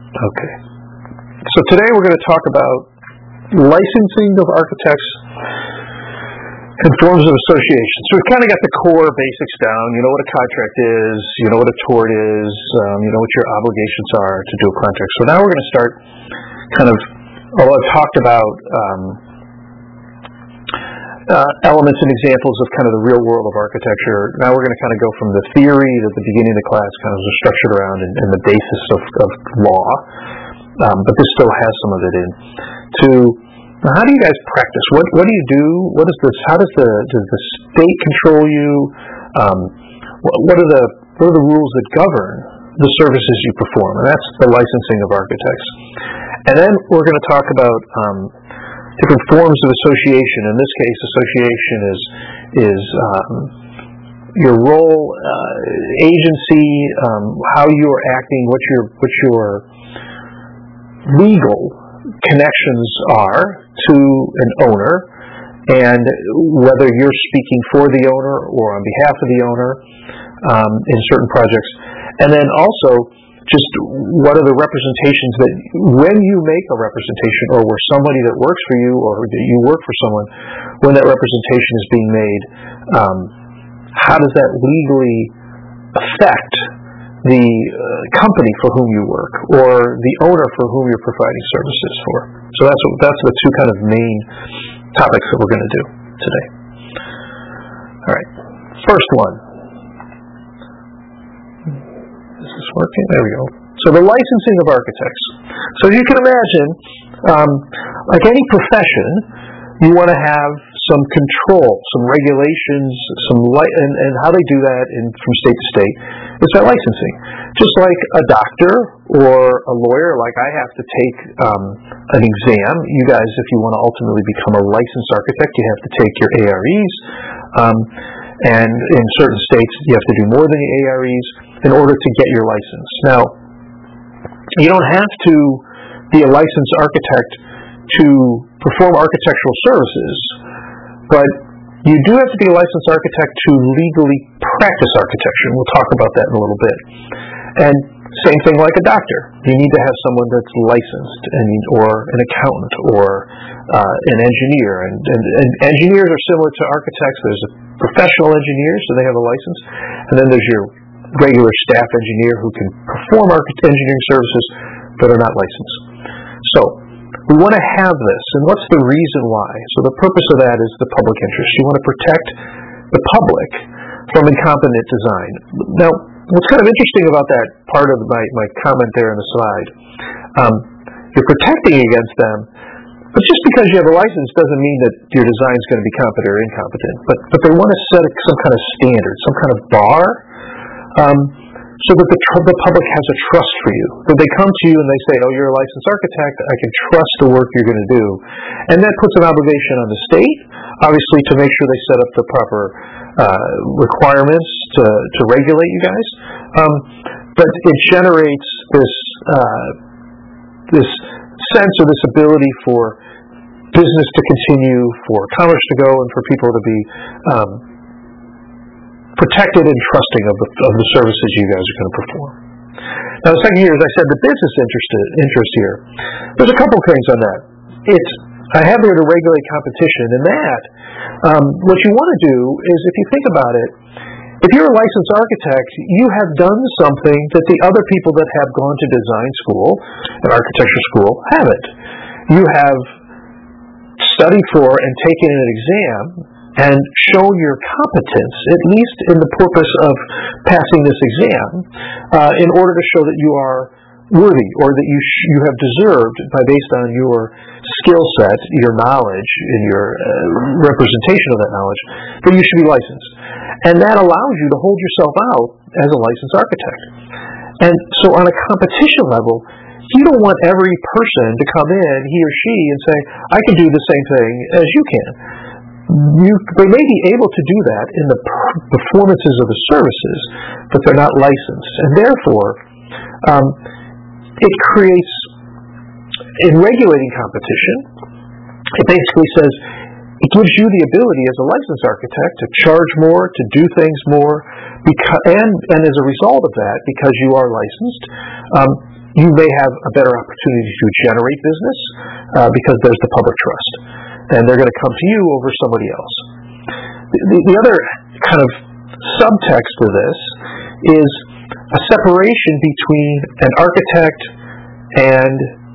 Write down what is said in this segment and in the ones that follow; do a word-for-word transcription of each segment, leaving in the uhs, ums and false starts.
Okay. So today we're going to talk about licensing of architects and forms of association. So we've kind of got the core basics down. You know what a contract is, you know what a tort is, um, you know what your obligations are to do a contract. So now we're going to start kind of, although I've talked about um, uh, elements and examples of kind of the real world of architecture, now we're going to kind of go from the theory at the beginning of the class kind of was structured around and, and the basis of, of law, um, but this still has some of it in, to how do you guys practice? What what do you do? What is this? How does the does the state control you? Um, what, what are the what are the rules that govern the services you perform? And that's the licensing of architects. And then we're going to talk about um, different forms of association. In this case, association is is um, your role, uh, agency, um, how you are acting, what your what your legal connections are to an owner, and whether you're speaking for the owner or on behalf of the owner um, in certain projects. And then also just what are the representations that when you make a representation, or where somebody that works for you or that you work for someone, when that representation is being made, um, how does that legally affect the uh, company for whom you work, or the owner for whom you're providing services for. So that's what, that's the two kind of main topics that we're going to do today. All right, first one. Is this working? There we go. So the licensing of architects. So you can imagine, um, like any profession, you want to have some control, some regulations, some li- and, and how they do that in, from state to state is by licensing. Just like a doctor or a lawyer, like I have to take um, an exam. You guys, if you want to ultimately become a licensed architect, you have to take your A R Es. Um, and in certain states, you have to do more than the A R Es in order to get your license. Now, you don't have to be a licensed architect to perform architectural services, but you do have to be a licensed architect to legally practice architecture, and we'll talk about that in a little bit. And same thing like a doctor. You need to have someone that's licensed, and or an accountant, or uh, an engineer. And, and, and engineers are similar to architects. There's a professional engineer, so they have a license, and then there's your regular staff engineer who can perform architect engineering services but are not licensed. So we want to have this, and what's the reason why? So the purpose of that is the public interest. You want to protect the public from incompetent design. Now, what's kind of interesting about that part of my, my comment there on the slide, um, you're protecting against them, but just because you have a license doesn't mean that your design is going to be competent or incompetent. But but they want to set a, some kind of standard, some kind of bar, um, so that the, tr- the public has a trust for you. That they come to you and they say, oh, you're a licensed architect, I can trust the work you're going to do. And that puts an obligation on the state, obviously, to make sure they set up the proper uh, requirements to, to regulate you guys. Um, but it generates this uh, this sense or this ability for business to continue, for commerce to go, and for people to be um, protected and trusting of the, of the services you guys are going to perform. Now, the second here, as I said, the business interest, interest here. There's a couple things on that. It's I have here to regulate competition, and that um, what you want to do is, if you think about it, if you're a licensed architect, you have done something that the other people that have gone to design school and architecture school haven't. You have studied for and taken an exam and shown your competence, at least in the purpose of passing this exam, uh, in order to show that you are worthy, or that you sh- you have deserved, by based on your skill set, your knowledge, and your uh, representation of that knowledge, that you should be licensed. And that allows you to hold yourself out as a licensed architect. And so on a competition level, you don't want every person to come in, he or she, and say, I can do the same thing as you can. You, they may be able to do that in the performances of the services, but they're not licensed. And therefore, um, it creates, in regulating competition, it basically says, it gives you the ability as a licensed architect to charge more, to do things more, because, and, and as a result of that, because you are licensed, um, you may have a better opportunity to generate business uh, because there's the public trust, and they're going to come to you over somebody else. The, the other kind of subtext of this is a separation between an architect and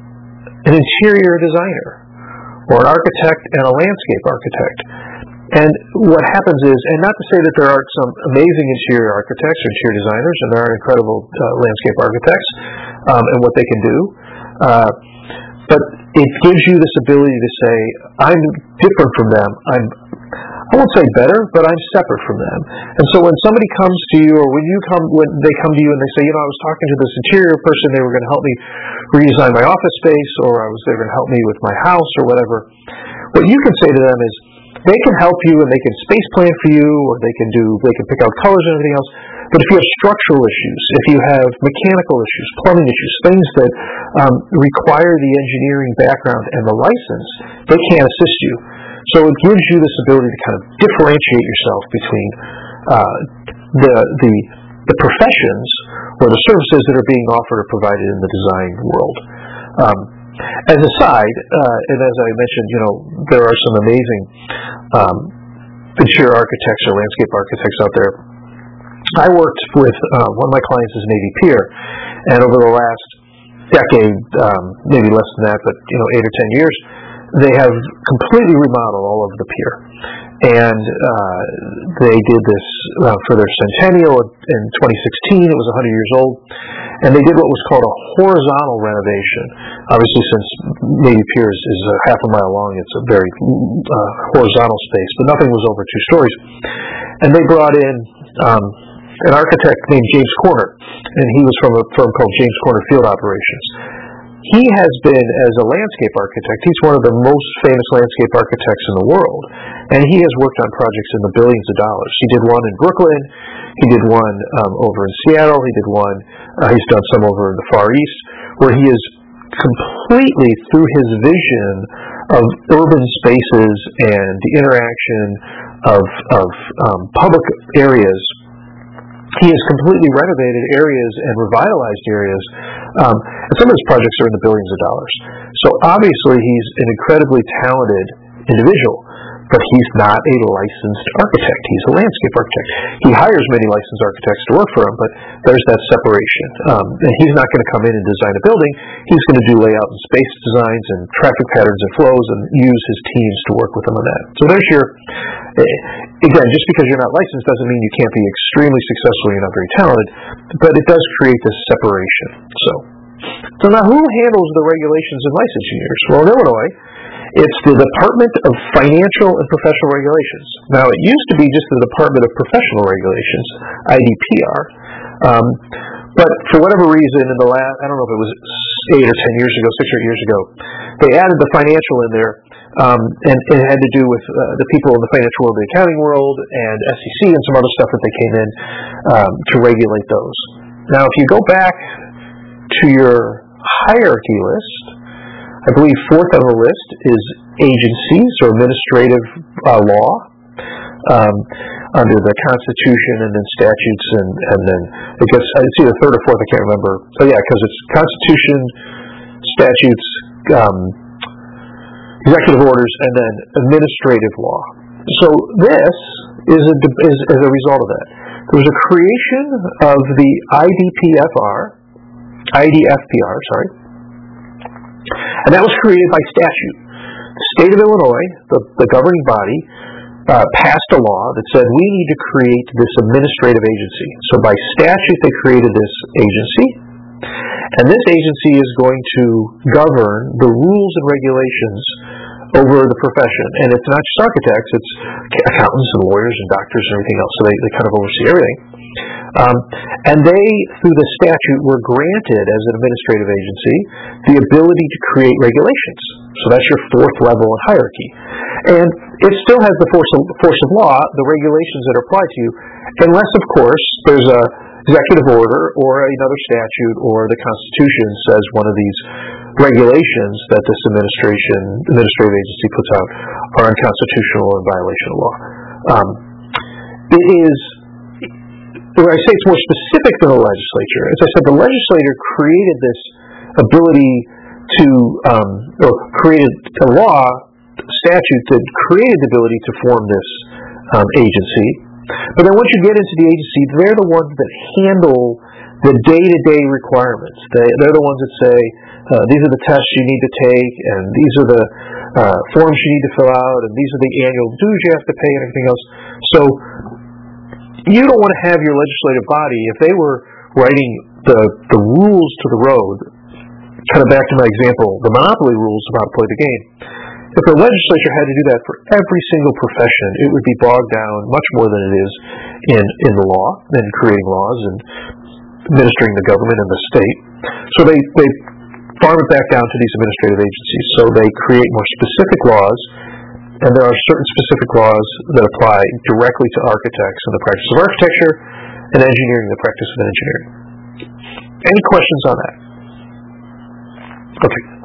an interior designer, or an architect and a landscape architect. And what happens is, and not to say that there aren't some amazing interior architects or interior designers, and there are incredible uh, landscape architects um, and what they can do, uh, but it gives you this ability to say, I'm different from them. I'm I won't say better, but I'm separate from them. And so when somebody comes to you, or when you come, when they come to you and they say, you know, I was talking to this interior person, they were going to help me redesign my office space, or I was they were going to help me with my house, or whatever. What you can say to them is, they can help you and they can space plan for you, or they can do, they can pick out colors and everything else. But if you have structural issues, if you have mechanical issues, plumbing issues, things that um, require the engineering background and the license, they can't assist you. So it gives you this ability to kind of differentiate yourself between uh, the the the professions or the services that are being offered or provided in the design world. Um, as a side, uh, and as I mentioned, you know, there are some amazing um, interior architects or landscape architects out there. I worked with uh, one of my clients is Navy Pier, and over the last decade, um, maybe less than that, but you know, eight or ten years, they have completely remodeled all of the pier, and uh, they did this uh, for their centennial in twenty sixteen. It was one hundred years old, and they did what was called a horizontal renovation. Obviously, since Navy Pier is, is a half a mile long, it's a very uh, horizontal space, but nothing was over two stories. And they brought in um, an architect named James Corner, and he was from a firm called James Corner Field Operations. He has been, as a landscape architect, he's one of the most famous landscape architects in the world, and he has worked on projects in the billions of dollars. He did one in Brooklyn, he did one um, over in Seattle, he did one, uh, he's done some over in the Far East, where he is completely, through his vision of urban spaces and the interaction of, of um, public areas, he has completely renovated areas and revitalized areas, um, and some of his projects are in the billions of dollars. So obviously he's an incredibly talented individual, but he's not a licensed architect. He's a landscape architect. He hires many licensed architects to work for him, but there's that separation. Um, and he's not going to come in and design a building. He's going to do layout and space designs and traffic patterns and flows and use his teams to work with him on that. So there's your, again, just because you're not licensed doesn't mean you can't be extremely successful, you're not very talented, but it does create this separation. So, so now who handles the regulations and licensing years? Well, in Illinois, it's the Department of Financial and Professional Regulations. Now, it used to be just the Department of Professional Regulations, I D P R, um, but for whatever reason, in the last, I don't know if it was eight or ten years ago, six or eight years ago, they added the financial in there, um, and it had to do with uh, the people in the financial world, the accounting world, and S E C and some other stuff that they came in um, to regulate those. Now, if you go back to your hierarchy list, I believe fourth on the list is agencies or administrative uh, law um, under the Constitution, and then statutes, and, and then I guess it's either third or fourth. I can't remember. Oh yeah, because it's Constitution, statutes, um, executive orders, and then administrative law. So this is a is, is a result of that. There was a creation of the I D P F R, I D F P R, sorry. And that was created by statute. The state of Illinois, the, the governing body, uh, passed a law that said we need to create this administrative agency. So by statute, they created this agency, and this agency is going to govern the rules and regulations over the profession. And it's not just architects, it's accountants and lawyers and doctors and everything else. So they, they kind of oversee everything. Um, and they, through the statute, were granted as an administrative agency the ability to create regulations. So that's your fourth level in hierarchy. And it still has the force of, force of law, the regulations that apply to you, unless, of course, there's a executive order or another statute or the Constitution says one of these regulations that this administration, administrative agency puts out are unconstitutional or in violation of law. Um, it is... When I say it's more specific than the legislature, as I said, the legislature created this ability to, um, or created a law, statute that created the ability to form this um, agency. But then once you get into the agency, they're the ones that handle the day-to-day requirements. They, they're the ones that say, uh, these are the tests you need to take, and these are the uh, forms you need to fill out, and these are the annual dues you have to pay, and everything else. So you don't want to have your legislative body, if they were writing the, the rules to the road, kind of back to my example, the monopoly rules of how to play the game. If the legislature had to do that for every single profession, it would be bogged down much more than it is in, in the law, in creating laws and administering the government and the state. So they, they farm it back down to these administrative agencies. So they create more specific laws, and there are certain specific laws that apply directly to architects and the practice of architecture, and engineering, the practice of engineering. Any questions on that? Okay.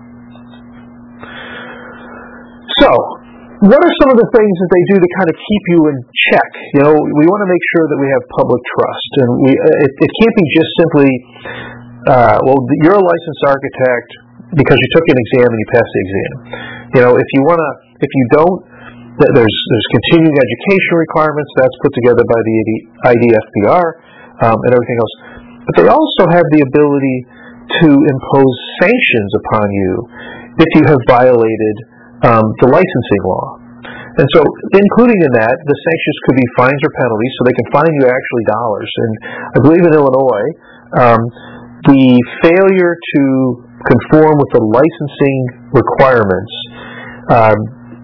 So, what are some of the things that they do to kind of keep you in check? You know, we want to make sure that we have public trust, and we it, it can't be just simply, uh, well, you're a licensed architect because you took an exam and you passed the exam. You know, if you want to, if you don't, there's there's continuing education requirements that's put together by the I D F P R um, and everything else. But they also have the ability to impose sanctions upon you if you have violated um, the licensing law. And so, including in that, the sanctions could be fines or penalties, so they can fine you actually dollars. And I believe in Illinois, um, the failure to conform with the licensing requirements um,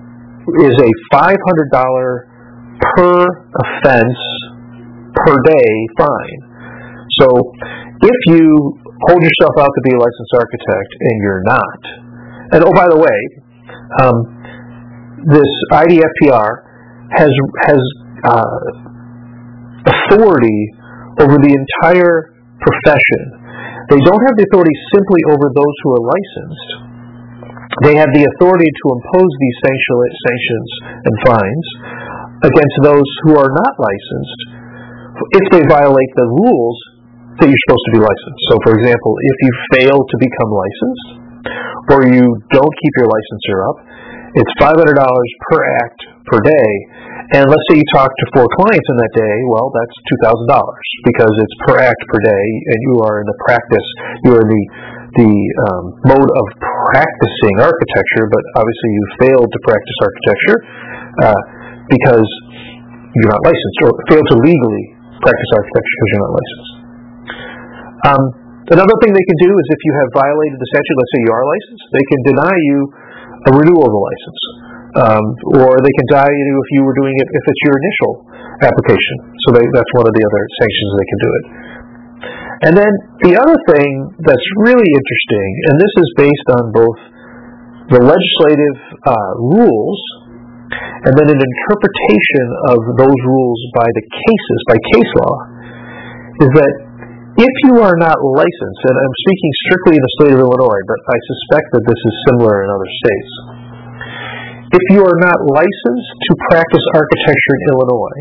is a five hundred dollars per offense per day fine. So if you hold yourself out to be a licensed architect and you're not, and oh, by the way, um, this I D F P R has has uh, authority over the entire profession. They don't have the authority simply over those who are licensed. They have the authority to impose these sanctions and fines against those who are not licensed if they violate the rules that you're supposed to be licensed. So, for example, if you fail to become licensed or you don't keep your licensure up, it's five hundred dollars per act per day. And let's say you talk to four clients in that day, well, that's two thousand dollars because it's per act per day, and you are in the practice, you are in the, the um, mode of practicing architecture, but obviously you failed to practice architecture uh, because you're not licensed, or failed to legally practice architecture because you're not licensed. Um, another thing they can do is if you have violated the statute, let's say you are licensed, they can deny you a renewal of the license. Um, or they can deny you if you were doing it if it's your initial application. So they, that's one of the other sanctions they can do it. And then the other thing that's really interesting, and this is based on both the legislative uh, rules and then an interpretation of those rules by the cases, by case law, is that if you are not licensed, and I'm speaking strictly in the state of Illinois, but I suspect that this is similar in other states, if you are not licensed to practice architecture in Illinois,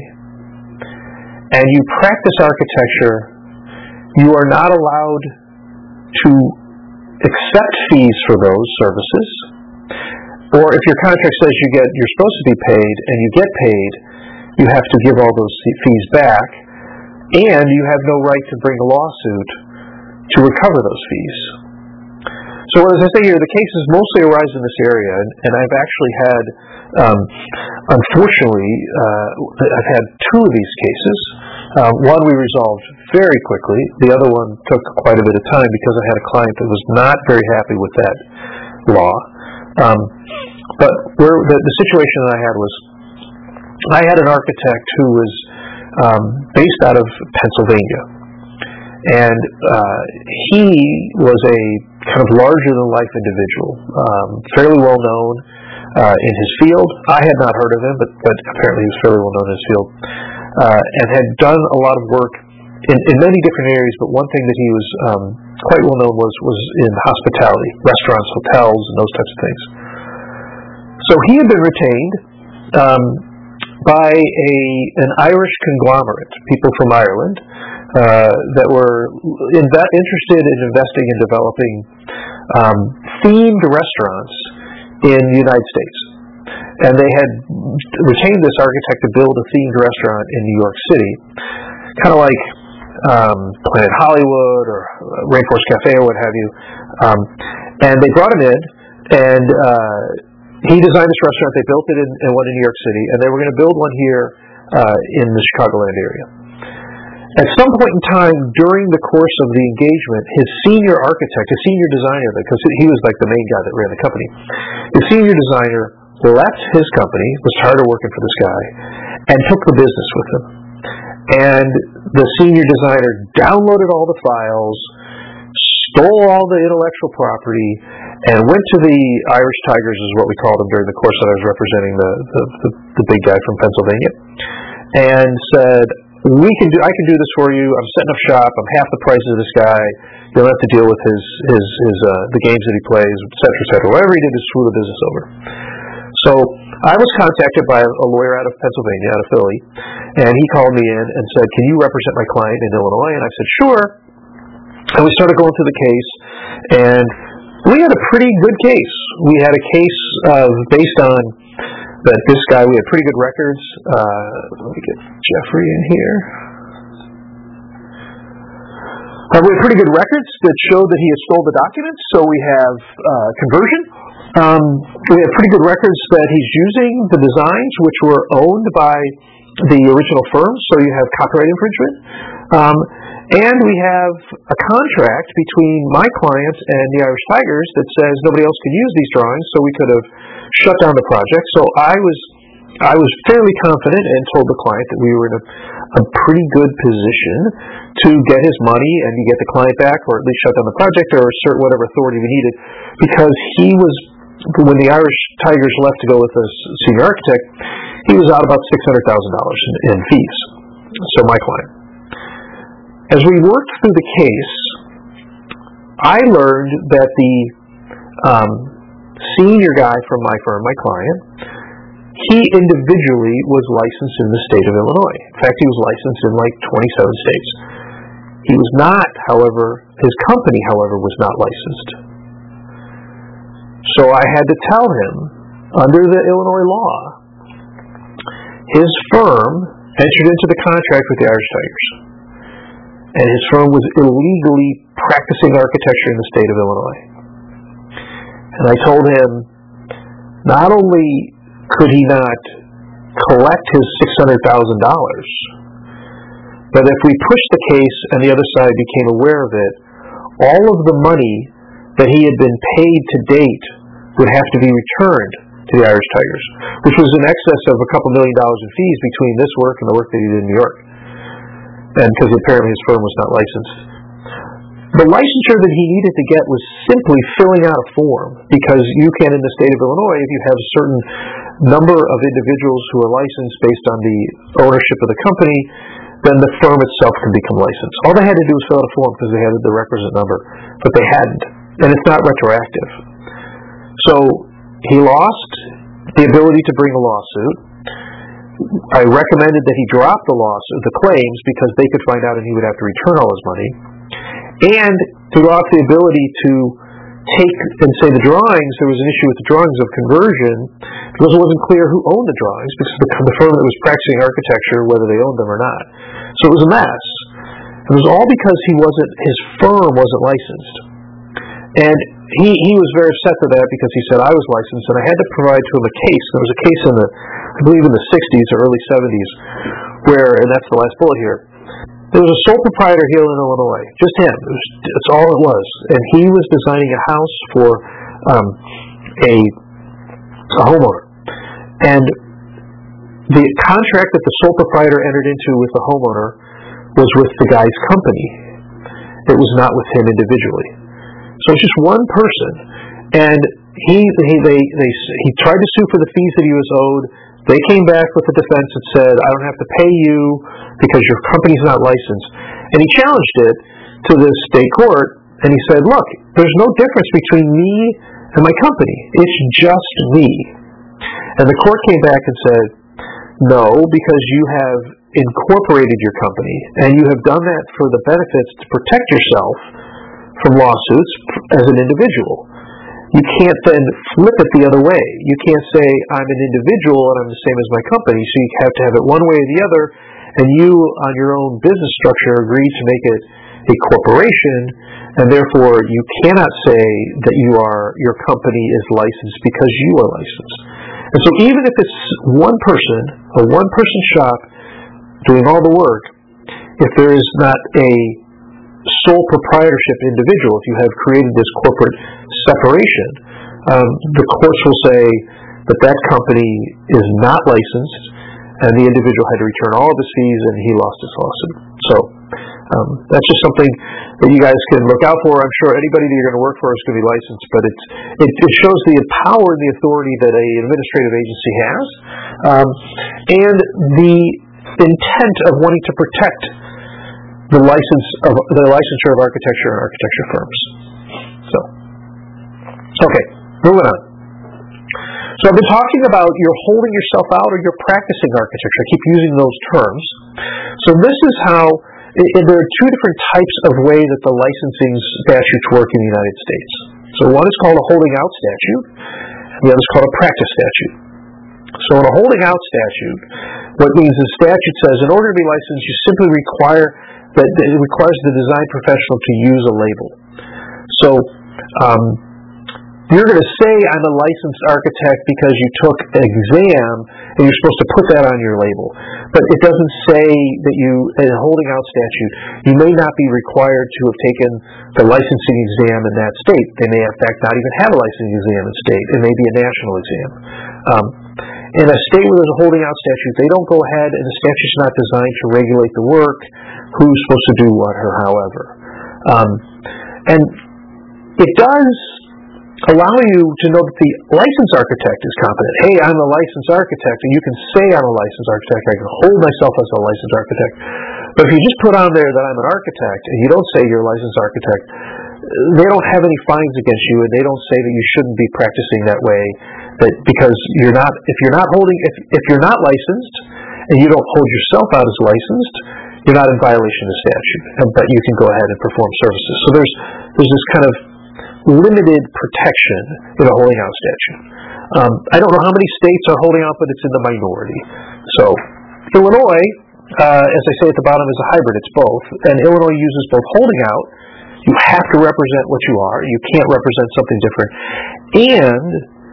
and you practice architecture, you are not allowed to accept fees for those services, or if your contract says you get, you're supposed to be paid, and you get paid, you have to give all those fees back, and you have no right to bring a lawsuit to recover those fees. So as I say here, the cases mostly arise in this area, and, and I've actually had, um, unfortunately, uh, I've had two of these cases. Uh, one we resolved very quickly. The other one took quite a bit of time because I had a client that was not very happy with that law. Um, but where the, the situation that I had was, I had an architect who was um, based out of Pennsylvania. And uh, he was a kind of larger-than-life individual, um, fairly well-known uh, in his field. I had not heard of him, but, but apparently he was fairly well-known in his field, uh, and had done a lot of work in, in many different areas, but one thing that he was um, quite well-known was, was in hospitality, restaurants, hotels, and those types of things. So he had been retained um, by a an Irish conglomerate, people from Ireland, uh, that were inve- interested in investing in developing um, themed restaurants in the United States. And they had retained this architect to build a themed restaurant in New York City, kind of like um, Planet Hollywood or Rainforest Cafe or what have you. Um, and they brought him in, and uh, he designed this restaurant. They built it in, in one in New York City, and they were going to build one here uh, in the Chicagoland area. At some point in time during the course of the engagement, his senior architect, his senior designer, because he was like the main guy that ran the company, his senior designer left his company, was tired of working for this guy, and took the business with him. And the senior designer downloaded all the files, stole all the intellectual property, and went to the Irish Tigers, is what we called them during the course that I was representing the, the, the, the big guy from Pennsylvania, and said, "We can do. I can do this for you. I'm setting up shop. I'm half the price of this guy. You don't have to deal with his his his uh, the games that he plays, et cetera, et cetera. Whatever he did to screw the business over." So I was contacted by a lawyer out of Pennsylvania, out of Philly, and he called me in and said, "Can you represent my client in Illinois?" And I said, "Sure." And we started going through the case, and we had a pretty good case. We had a case uh, based on that this guy, we had pretty good records. Uh, let me get Jeffrey in here. Uh, we had pretty good records that showed that he had stole the documents, so we have uh, conversion. Um, we have pretty good records that he's using the designs which were owned by the original firm, so you have copyright infringement. Um, and we have a contract between my client and the Irish Tigers that says nobody else can use these drawings, so we could have shut down the project. So I was I was fairly confident and told the client that we were in a, a pretty good position to get his money and to get the client back, or at least shut down the project, or assert whatever authority we needed, because he was, when the Irish Tigers left to go with the senior architect, he was out about six hundred thousand dollars in, in fees. So my client. As we worked through the case, I learned that the um, senior guy from my firm, my client, he individually was licensed in the state of Illinois. In fact, he was licensed in like twenty-seven states. He was not, however, his company, however, was not licensed. So I had to tell him, under the Illinois law, his firm entered into the contract with the Irish Tigers, and his firm was illegally practicing architecture in the state of Illinois. And I told him, not only could he not collect his six hundred thousand dollars, but if we pushed the case and the other side became aware of it, all of the money that he had been paid to date would have to be returned to the Irish Tigers, which was in excess of a couple million dollars in fees between this work and the work that he did in New York. And because apparently his firm was not licensed. The licensure that he needed to get was simply filling out a form, because you can, in the state of Illinois, if you have a certain number of individuals who are licensed based on the ownership of the company, then the firm itself can become licensed. All they had to do was fill out a form because they had the requisite number, but they hadn't, and it's not retroactive. So he lost the ability to bring a lawsuit. I recommended that he drop the lawsuit, the claims, because they could find out and he would have to return all his money. And he lost the ability to take and say the drawings, there was an issue with the drawings of conversion, because it wasn't clear who owned the drawings, because the, the firm that was practicing architecture, whether they owned them or not. So it was a mess. It was all because he wasn't, his firm wasn't licensed. And he, he was very upset for that, because he said I was licensed, and I had to provide to him a case. There was a case in the, I believe in the sixties or early seventies, where, and that's the last bullet here, there was a sole proprietor here in Illinois, just him. It was, that's all it was. And he was designing a house for um, a, a homeowner. And the contract that the sole proprietor entered into with the homeowner was with the guy's company. It was not with him individually. So it's just one person. And he he they, they he tried to sue for the fees that he was owed. They came back with a defense that said, I don't have to pay you because your company's not licensed. And he challenged it to the state court, and he said, look, there's no difference between me and my company. It's just me. And the court came back and said, no, because you have incorporated your company, and you have done that for the benefits to protect yourself from lawsuits as an individual. You can't then flip it the other way. You can't say, I'm an individual and I'm the same as my company, so you have to have it one way or the other, and you, on your own business structure, agree to make it a corporation, and therefore you cannot say that you are your company is licensed because you are licensed. And so even if it's one person, a one-person shop doing all the work, if there is not a sole proprietorship individual, if you have created this corporate separation, um, the courts will say that that company is not licensed, and the individual had to return all of his fees, and he lost his lawsuit. So um, that's just something that you guys can look out for. I'm sure anybody that you're going to work for is going to be licensed, but it's, it, it shows the power and the authority that an administrative agency has, um, and the intent of wanting to protect the license of the licensure of architecture and architecture firms. So, okay, moving on. So I've been talking about you're holding yourself out or you're practicing architecture. I keep using those terms. So this is how, and there are two different types of way that the licensing statutes work in the United States. So one is called a holding out statute, and the other is called a practice statute. So in a holding out statute, what means the statute says in order to be licensed, you simply require that it requires the design professional to use a label. So um, you're going to say I'm a licensed architect because you took an exam and you're supposed to put that on your label. But it doesn't say that you, in a holding out statute, you may not be required to have taken the licensing exam in that state. They may in fact not even have a licensing exam in state. It may be a national exam. Um, in a state where there's a holding out statute, they don't go ahead, and the statute's not designed to regulate the work, who's supposed to do what or however. Um, and it does allow you to know that the licensed architect is competent. Hey, I'm a licensed architect, and you can say I'm a licensed architect. I can hold myself as a licensed architect. But if you just put on there that I'm an architect, and you don't say you're a licensed architect, they don't have any fines against you, and they don't say that you shouldn't be practicing that way. That because you're not, if you're not holding, if if you're not licensed, and you don't hold yourself out as licensed, you're not in violation of the statute, but you can go ahead and perform services. So there's there's this kind of limited protection in a holding out statute. Um, I don't know how many states are holding out, but it's in the minority. So Illinois, uh, as I say at the bottom, is a hybrid. It's both, and Illinois uses both holding out. You have to represent what you are. You can't represent something different, and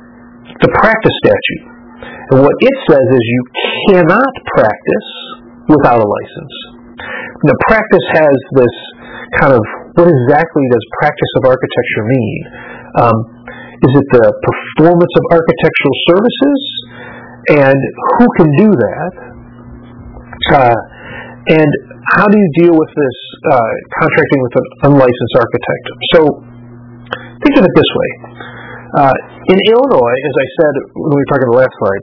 the practice statute. And what it says is you cannot practice without a license. Now, practice has this kind of, what exactly does practice of architecture mean? Um, is it the performance of architectural services? And who can do that? Uh, and how do you deal with this uh, contracting with an unlicensed architect? So, think of it this way. Uh, in Illinois, as I said when we were talking the last slide,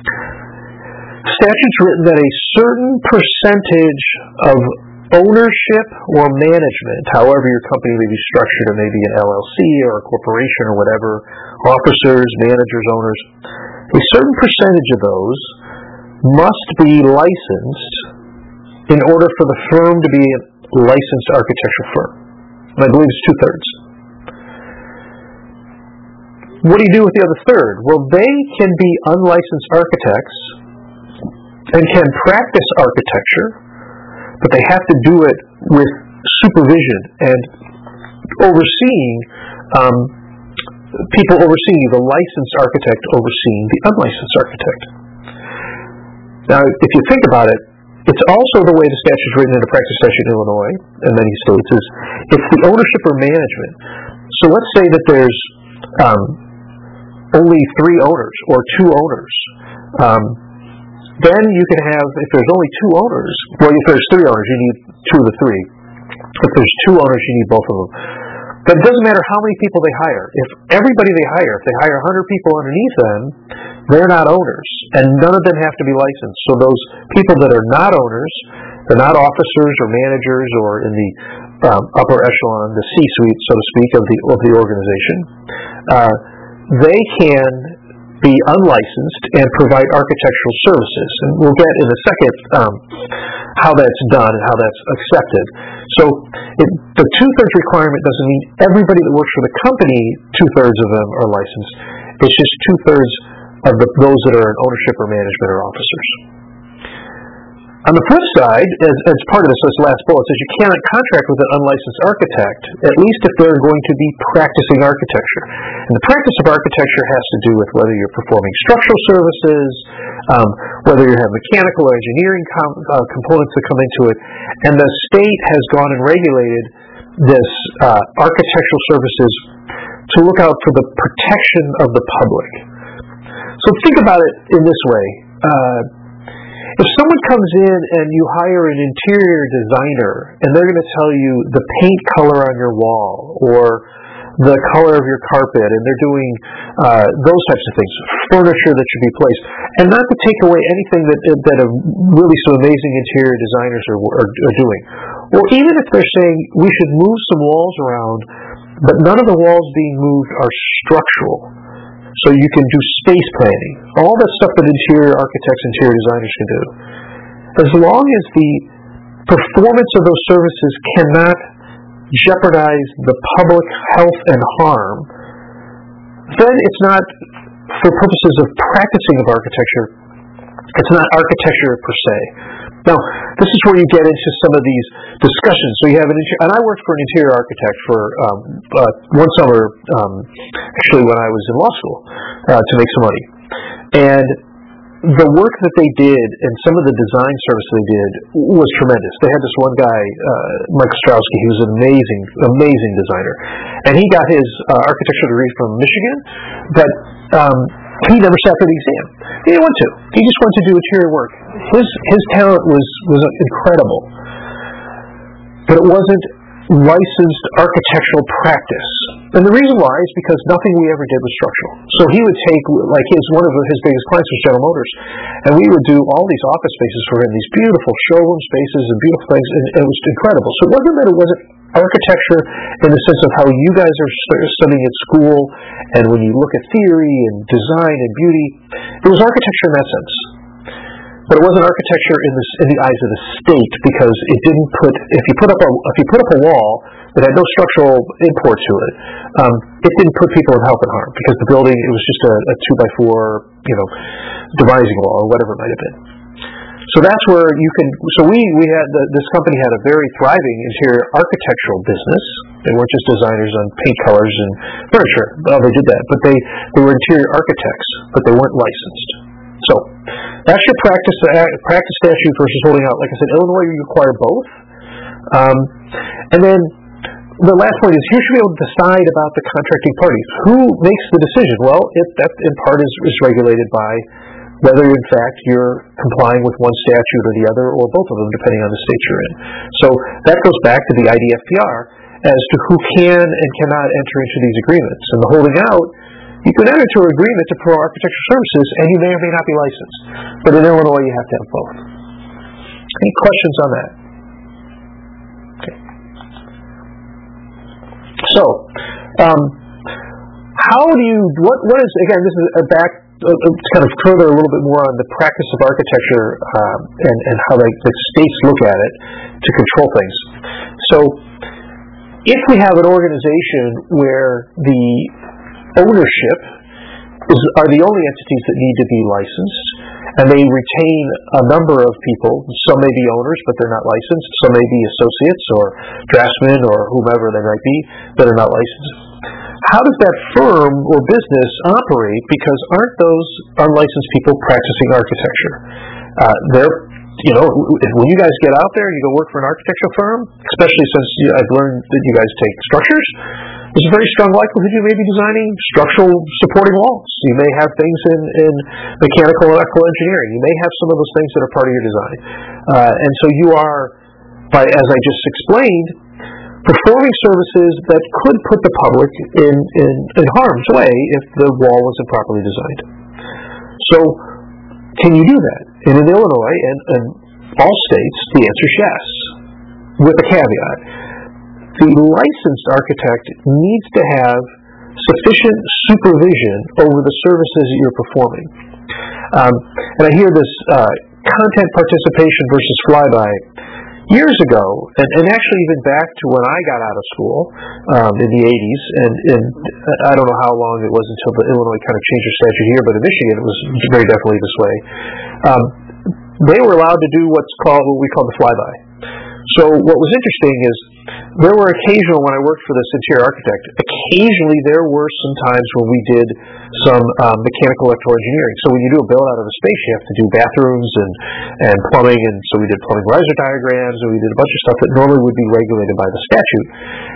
statute's written that a certain percentage of ownership or management, however your company may be structured, it may be an L L C or a corporation or whatever, officers, managers, owners, a certain percentage of those must be licensed in order for the firm to be a licensed architecture firm. And I believe it's two-thirds. What do you do with the other third? Well, they can be unlicensed architects and can practice architecture, but they have to do it with supervision and overseeing, um, people overseeing, the licensed architect overseeing the unlicensed architect. Now, if you think about it, it's also the way the statute is written in the practice statute in Illinois and many states is it's the ownership or management. So let's say that there's um, only three owners or two owners. Um, then you can have, if there's only two owners, well, if there's three owners, you need two of the three. If there's two owners, you need both of them. But it doesn't matter how many people they hire. If everybody they hire, if they hire one hundred people underneath them, they're not owners, and none of them have to be licensed. So those people that are not owners, they're not officers or managers or in the um, upper echelon, the C-suite, so to speak, of the of the organization. Uh, they can be unlicensed and provide architectural services. And we'll get in a second um, how that's done and how that's accepted. So it, the two-thirds requirement doesn't mean everybody that works for the company, two-thirds of them are licensed. It's just two-thirds of the, those that are in ownership or management or officers. On the flip side, as, as part of this, this last bullet says you cannot contract with an unlicensed architect, at least if they're going to be practicing architecture. And the practice of architecture has to do with whether you're performing structural services, um, whether you have mechanical or engineering com- uh, components that come into it. And the state has gone and regulated this uh, architectural services to look out for the protection of the public. So think about it in this way. Uh, If someone comes in and you hire an interior designer and they're going to tell you the paint color on your wall or the color of your carpet, and they're doing uh, those types of things, furniture that should be placed, and not to take away anything that that a really some amazing interior designers are, are, are doing, or even if they're saying we should move some walls around, but none of the walls being moved are structural. So you can do space planning, all that stuff that interior architects, interior designers can do. As long as the performance of those services cannot jeopardize the public health and harm, then it's not, for purposes of practicing of architecture, it's not architecture per se. Now, this is where you get into some of these discussions. So you have an interior, and I worked for an interior architect for um, uh, one summer, um, actually when I was in law school, uh, to make some money. And the work that they did and some of the design service they did was tremendous. They had this one guy, uh, Mike Ostrowski. He was an amazing, amazing designer, and he got his uh, architecture degree from Michigan, but um, he never sat for the exam. He didn't want to. He just wanted to do interior work. His his talent was was incredible, but it wasn't licensed architectural practice. And the reason why is because nothing we ever did was structural. So he would take, like his one of his biggest clients was General Motors, and we would do all these office spaces for him, these beautiful showroom spaces and beautiful things, and it was incredible. So it wasn't that it wasn't architecture in the sense of how you guys are studying at school, and when you look at theory and design and beauty, it was architecture in that sense. But it wasn't architecture in the in the eyes of the state, because it didn't put if you put up a if you put up a wall that had no structural import to it, um, it didn't put people in health and harm, because the building it was just a, a two by four you know devising wall or whatever it might have been. So that's where you can. So we we had the, this company had a very thriving interior architectural business. They weren't just designers on paint colors and furniture. Well, they did that, but they they were interior architects, but they weren't licensed. So that's your practice uh, practice statute versus holding out. Like I said, Illinois you require both. Um, and then the last point is you should be able to decide about the contracting parties. Who makes the decision? Well, it, that in part is, is regulated by whether in fact you're complying with one statute or the other, or both of them, depending on the state you're in. So that goes back to the I D F P R as to who can and cannot enter into these agreements. And the holding out, you can enter into an agreement to provide architectural services, and you may or may not be licensed. But in Illinois, you have to have both. Any questions on that? Okay. So, um, how do you? What? What is? Again, this is a back. Uh, kind of further a little bit more on the practice of architecture um, and, and how the, the states look at it to control things. So, if we have an organization where the ownership is, are the only entities that need to be licensed, and they retain a number of people, some may be owners, but they're not licensed, some may be associates or draftsmen or whomever they might be that are not licensed. How does that firm or business operate? Because aren't those unlicensed people practicing architecture? Uh, they're, you know, when you guys get out there and you go work for an architectural firm, especially since I've learned that you guys take structures, there's a very strong likelihood you may be designing structural supporting walls. You may have things in, in mechanical and electrical engineering. You may have some of those things that are part of your design. Uh, and so you are, by as I just explained, performing services that could put the public in, in, in harm's way if the wall wasn't properly designed. So, can you do that? And in Illinois and, and all states, the answer is yes, with a caveat. The licensed architect needs to have sufficient supervision over the services that you're performing. Um, and I hear this uh, content participation versus flyby. Years ago, and, and actually even back to when I got out of school um, in the eighties, and, and I don't know how long it was until the Illinois kind of changed their statute here, but in Michigan it was very definitely this way. Um, they were allowed to do what's called what we call the flyby. So what was interesting is there were occasional, when I worked for this interior architect, occasionally there were some times when we did some um, mechanical electrical engineering. So when you do a build out of a space, you have to do bathrooms and, and plumbing, and so we did plumbing riser diagrams, and we did a bunch of stuff that normally would be regulated by the statute.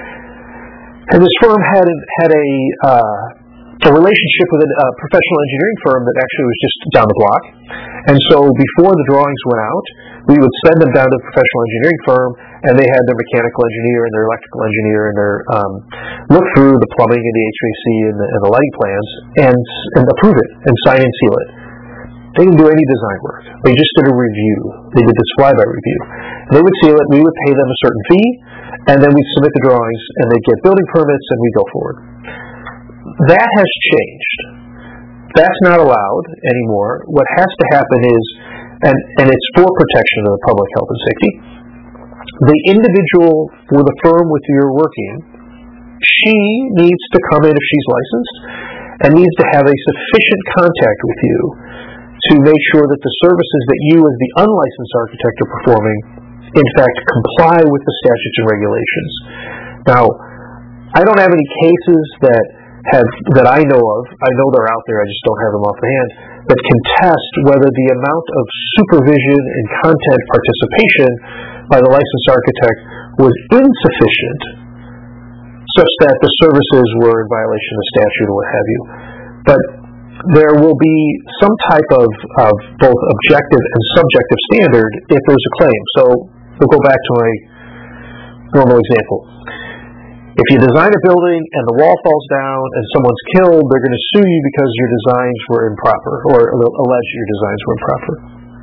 And this firm had had a uh, a relationship with a uh, professional engineering firm that actually was just down the block. And so before the drawings went out, we would send them down to the professional engineering firm, and they had their mechanical engineer and their electrical engineer and their um, look through the plumbing and the H V A C and the, and the lighting plans and, and approve it and sign and seal it. They didn't do any design work. They just did a review. They did this flyby review. They would seal it, we would pay them a certain fee, and then we'd submit the drawings, and they'd get building permits, and we'd go forward. That has changed. That's not allowed anymore. What has to happen is, and, and it's for protection of the public health and safety, the individual for the firm with whom you're working, she needs to come in if she's licensed and needs to have a sufficient contact with you to make sure that the services that you as the unlicensed architect are performing in fact comply with the statutes and regulations. Now, I don't have any cases that have that I know of, I know they're out there, I just don't have them off the hand, that contest whether the amount of supervision and content participation by the licensed architect was insufficient such that the services were in violation of statute or what have you. But there will be some type of, of both objective and subjective standard if there's a claim. So we'll go back to my normal example. If you design a building and the wall falls down and someone's killed, they're going to sue you because your designs were improper, or allege your designs were improper.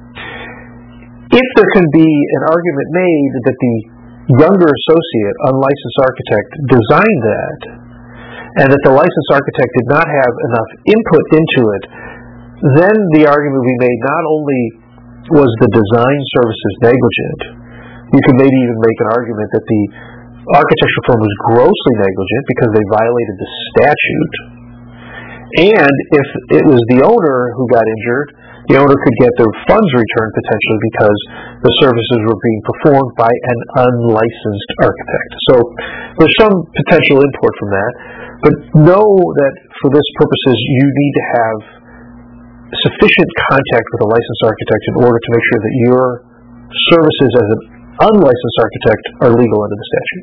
If there can be an argument made that the younger associate, unlicensed architect, designed that, and that the licensed architect did not have enough input into it, then the argument would be made not only was the design services negligent, you could maybe even make an argument that the architectural firm was grossly negligent because they violated the statute. And if it was the owner who got injured, the owner could get their funds returned potentially because the services were being performed by an unlicensed architect. So there's some potential import from that. But know that for this purposes, you need to have sufficient contact with a licensed architect in order to make sure that your services as an unlicensed architect are legal under the statute.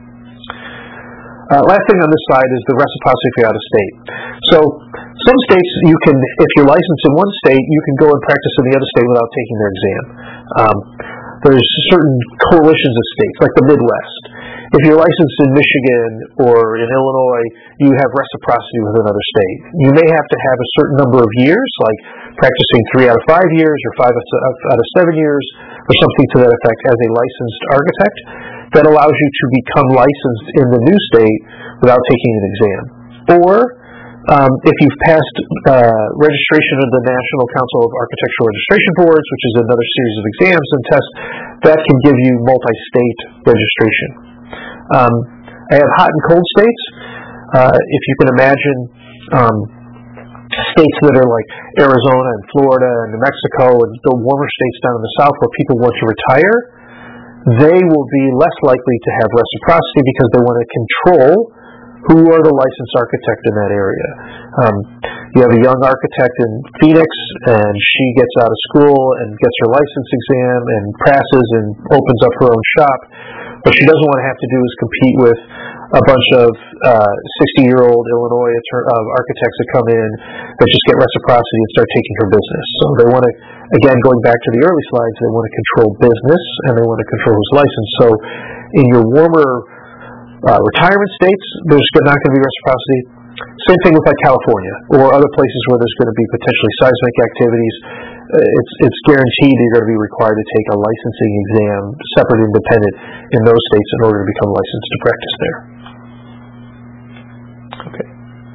Uh, last thing on this side is the reciprocity if you're out of state. So some states you can, if you're licensed in one state, you can go and practice in the other state without taking their exam. Um, there's certain coalitions of states, like the Midwest. If you're licensed in Michigan or in Illinois, you have reciprocity with another state. You may have to have a certain number of years, like practicing three out of five years or five out of seven years, or something to that effect as a licensed architect. That allows you to become licensed in the new state without taking an exam. Or um, if you've passed uh, registration of the National Council of Architectural Registration Boards, which is another series of exams and tests, that can give you multi-state registration. Um, I have hot and cold states. Uh, if you can imagine um, states that are like Arizona and Florida and New Mexico and the warmer states down in the south where people want to retire, they will be less likely to have reciprocity because they want to control who are the licensed architect in that area. Um, you have a young architect in Phoenix, and she gets out of school and gets her license exam and passes and opens up her own shop. What she doesn't want to have to do is compete with a bunch of sixty-year-old uh, Illinois uh, architects that come in that just get reciprocity and start taking her business. So they want to, again, going back to the early slides, they want to control business and they want to control who's licensed. So in your warmer uh, retirement states, there's not going to be reciprocity. Same thing with like California or other places where there's going to be potentially seismic activities. It's it's guaranteed you're going to be required to take a licensing exam, separate and independent, in those states in order to become licensed to practice there. Okay.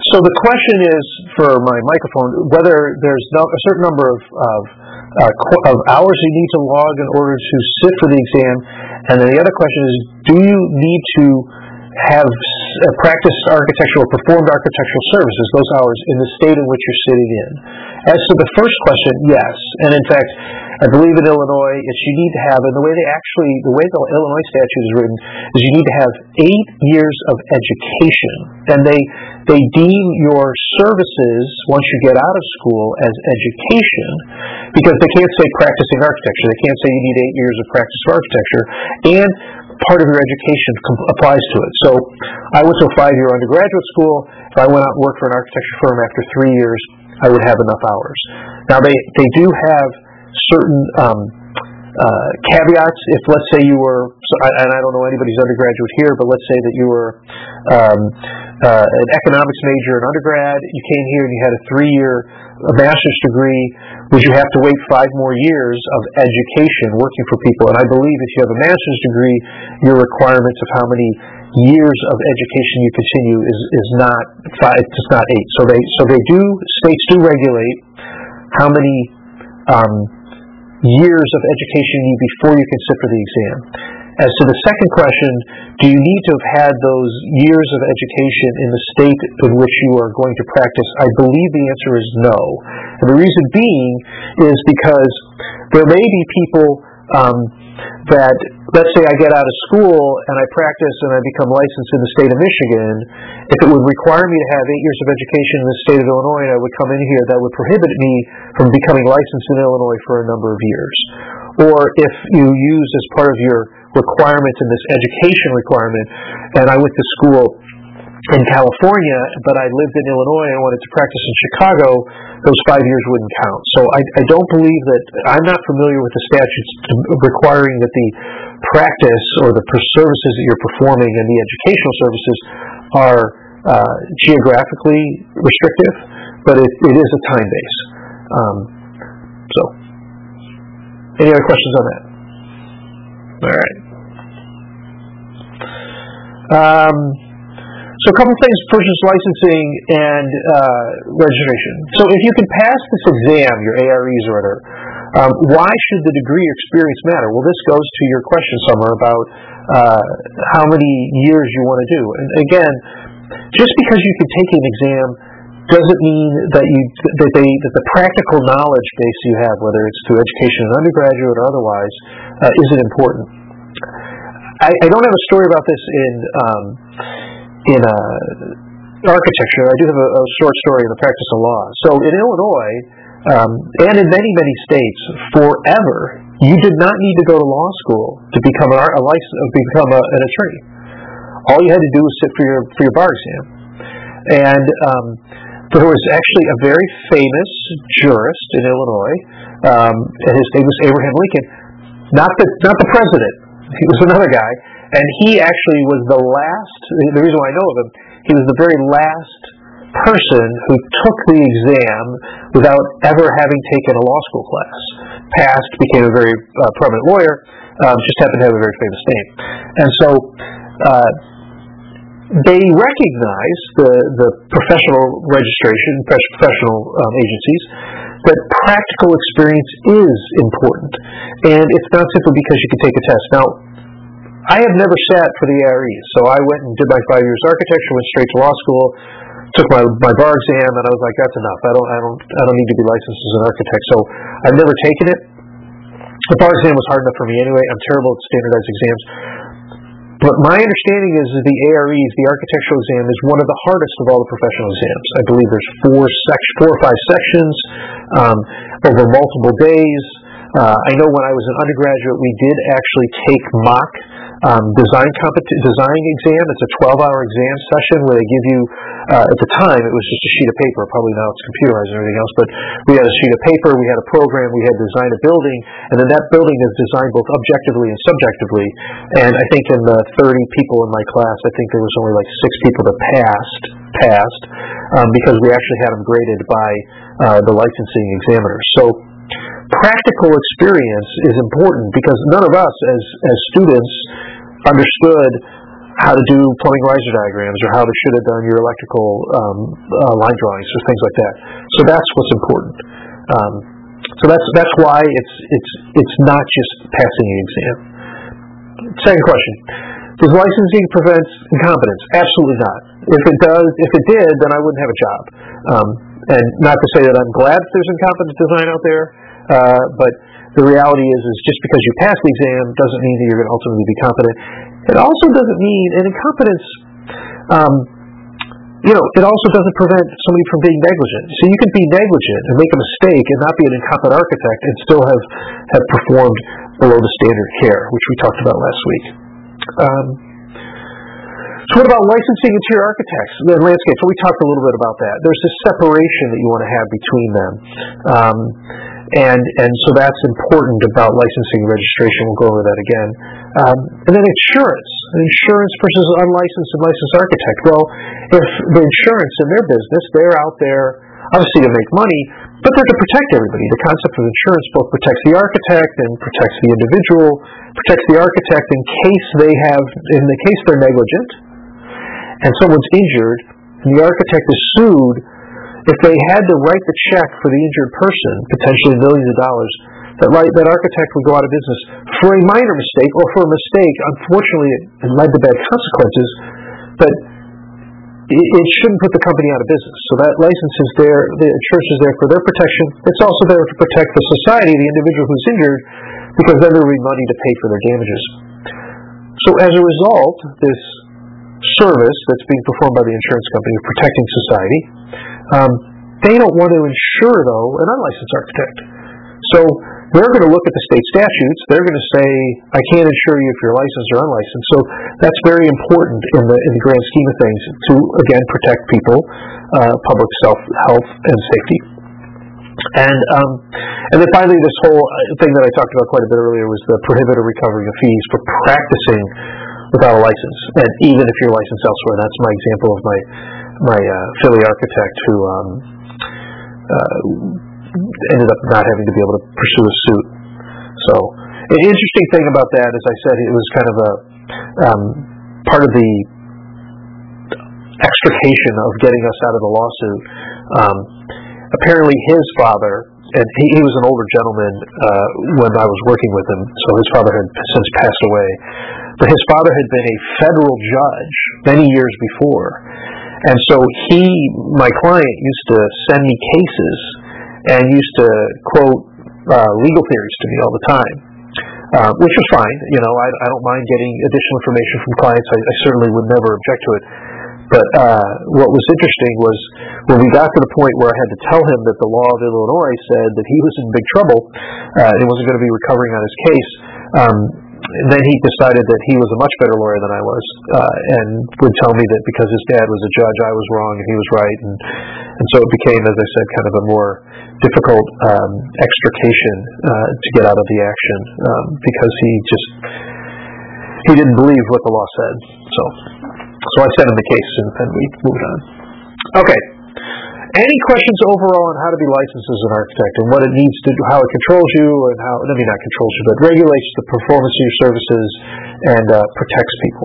So the question is, for my microphone, whether there's no, a certain number of of, uh, qu- of hours you need to log in order to sit for the exam, and then the other question is, do you need to have uh, practiced architectural or performed architectural services, those hours, in the state in which you're sitting in? As to the first question, yes. And in fact, I believe in Illinois, it's you need to have, and the way they actually, the way the Illinois statute is written, is you need to have eight years of education. And they they deem your services, once you get out of school, as education, because they can't say practicing architecture. They can't say you need eight years of practice for architecture. And part of your education com- applies to it. So I went to a five-year undergraduate school. If I went out and worked for an architecture firm after three years, I would have enough hours. Now, they, they do have certain um, uh, caveats. If, let's say, you were, and I don't know anybody's undergraduate here, but let's say that you were um, uh, an economics major in undergrad, you came here and you had a three-year a master's degree, would you have to wait five more years of education working for people? And I believe if you have a master's degree, your requirements of how many years of education you continue is, is not five, it's not eight. So they so they do states do regulate how many um, years of education you need before you can sit for the exam. As to the second question, do you need to have had those years of education in the state in which you are going to practice? I believe the answer is no. And the reason being is because there may be people um, that, let's say I get out of school and I practice and I become licensed in the state of Michigan. If it would require me to have eight years of education in the state of Illinois and I would come in here, that would prohibit me from becoming licensed in Illinois for a number of years. Or if you use as part of your requirements in this education requirement, and I went to school in California, but I lived in Illinois and I wanted to practice in Chicago, those five years wouldn't count. So I, I don't believe that, I'm not familiar with the statutes requiring that the practice or the services that you're performing and the educational services are uh, geographically restrictive, but it, it is a time base. Um, so, any other questions on that? All right. Um, so a couple things, first is licensing and uh, registration. So if you can pass this exam, your A R Es or whatever, um, why should the degree or experience matter? Well, this goes to your question, Summer, about uh, how many years you want to do. And again, just because you can take an exam doesn't mean that you that they that the practical knowledge base you have, whether it's through education and undergraduate or otherwise, uh, isn't important. I, I don't have a story about this in um, in uh, architecture. I do have a, a short story in the practice of law. So in Illinois um, and in many many states, forever you did not need to go to law school to become a, a license, become a, an attorney. All you had to do was sit for your for your bar exam, and um, there was actually a very famous jurist in Illinois, um, and his name was Abraham Lincoln. Not the not the president. He was another guy, and he actually was the last. The reason why I know of him, he was the very last person who took the exam without ever having taken a law school class. Passed, became a very uh, prominent lawyer. Um, just happened to have a very famous name, and so. Uh, They recognize, the, the professional registration, professional um, agencies, that practical experience is important. And it's not simply because you can take a test. Now, I have never sat for the A R Es, so I went and did my five years architecture, went straight to law school, took my, my bar exam, and I was like, that's enough. I don't, I don't, I don't need to be licensed as an architect. So I've never taken it. The bar exam was hard enough for me anyway. I'm terrible at standardized exams. But my understanding is that the A R Es, the architectural exam, is one of the hardest of all the professional exams. I believe there's four sec- four or five sections um, over multiple days. Uh, I know when I was an undergraduate, we did actually take mock um, design competi- design exam. It's a twelve-hour exam session where they give you, uh, at the time, it was just a sheet of paper. Probably now it's computerized and everything else, but we had a sheet of paper, we had a program, we had to design a building, and then that building is designed both objectively and subjectively. And I think in the thirty people in my class, I think there was only like six people that passed, passed, um, because we actually had them graded by uh, the licensing examiners. So practical experience is important because none of us as, as students understood how to do plumbing riser diagrams, or how they should have done your electrical um, uh, line drawings, or things like that. So that's what's important. Um, so that's that's why it's it's it's not just passing the exam. Second question: does licensing prevent incompetence? Absolutely not. If it does, if it did, then I wouldn't have a job. Um, and not to say that I'm glad that there's incompetent design out there, uh, but the reality is, is just because you pass the exam doesn't mean that you're going to ultimately be competent. It also doesn't mean, and incompetence, um, you know, it also doesn't prevent somebody from being negligent. So you can be negligent and make a mistake and not be an incompetent architect and still have, have performed below the standard of care, which we talked about last week. Um, so what about licensing interior architects and landscape? So we talked a little bit about that. There's this separation that you want to have between them. Um, And and so that's important about licensing and registration. We'll go over that again. Um, and then insurance. Insurance versus unlicensed and licensed architect. Well, if the insurance in their business, they're out there obviously to make money, but they're to protect everybody. The concept of insurance both protects the architect and protects the individual, protects the architect in case they have, in the case they're negligent and someone's injured and the architect is sued. If they had to write the check for the injured person, potentially millions of dollars, that, right, that architect would go out of business for a minor mistake or for a mistake. Unfortunately, it, it led to bad consequences, but it, it shouldn't put the company out of business. So that license is there, the insurance is there for their protection. It's also there to protect the society, the individual who's injured, because then there will be money to pay for their damages. So as a result, this service that's being performed by the insurance company of protecting society, Um, they don't want to insure, though, an unlicensed architect. So they're going to look at the state statutes. They're going to say, I can't insure you if you're licensed or unlicensed. So that's very important in the in the grand scheme of things to, again, protect people, uh, public self, health, and safety. And um, and then finally, this whole thing that I talked about quite a bit earlier was the prohibited recovery of fees for practicing without a license, and even if you're licensed elsewhere. That's my example of my my uh, Philly architect who um, uh, ended up not having to be able to pursue a suit. So an interesting thing about that, as I said, it was kind of a um, part of the extrication of getting us out of the lawsuit. Um, apparently his father, and he, he was an older gentleman uh, when I was working with him, so his father had since passed away, but his father had been a federal judge many years before. And so he, my client, used to send me cases and used to quote uh, legal theories to me all the time, uh, which was fine. You know, I, I don't mind getting additional information from clients. I, I certainly would never object to it. But uh, what was interesting was when we got to the point where I had to tell him that the law of Illinois said that he was in big trouble uh, and he wasn't going to be recovering on his case, um, then he decided that he was a much better lawyer than I was, uh, and would tell me that because his dad was a judge, I was wrong and he was right, and and so it became, as I said, kind of a more difficult um, extrication uh, to get out of the action um, because he just he didn't believe what the law said. So so I sent him the case and then we moved on. Okay. Any questions overall on how to be licensed as an architect and what it needs to do, how it controls you, and how, I mean, not controls you, but regulates the performance of your services and uh, protects people?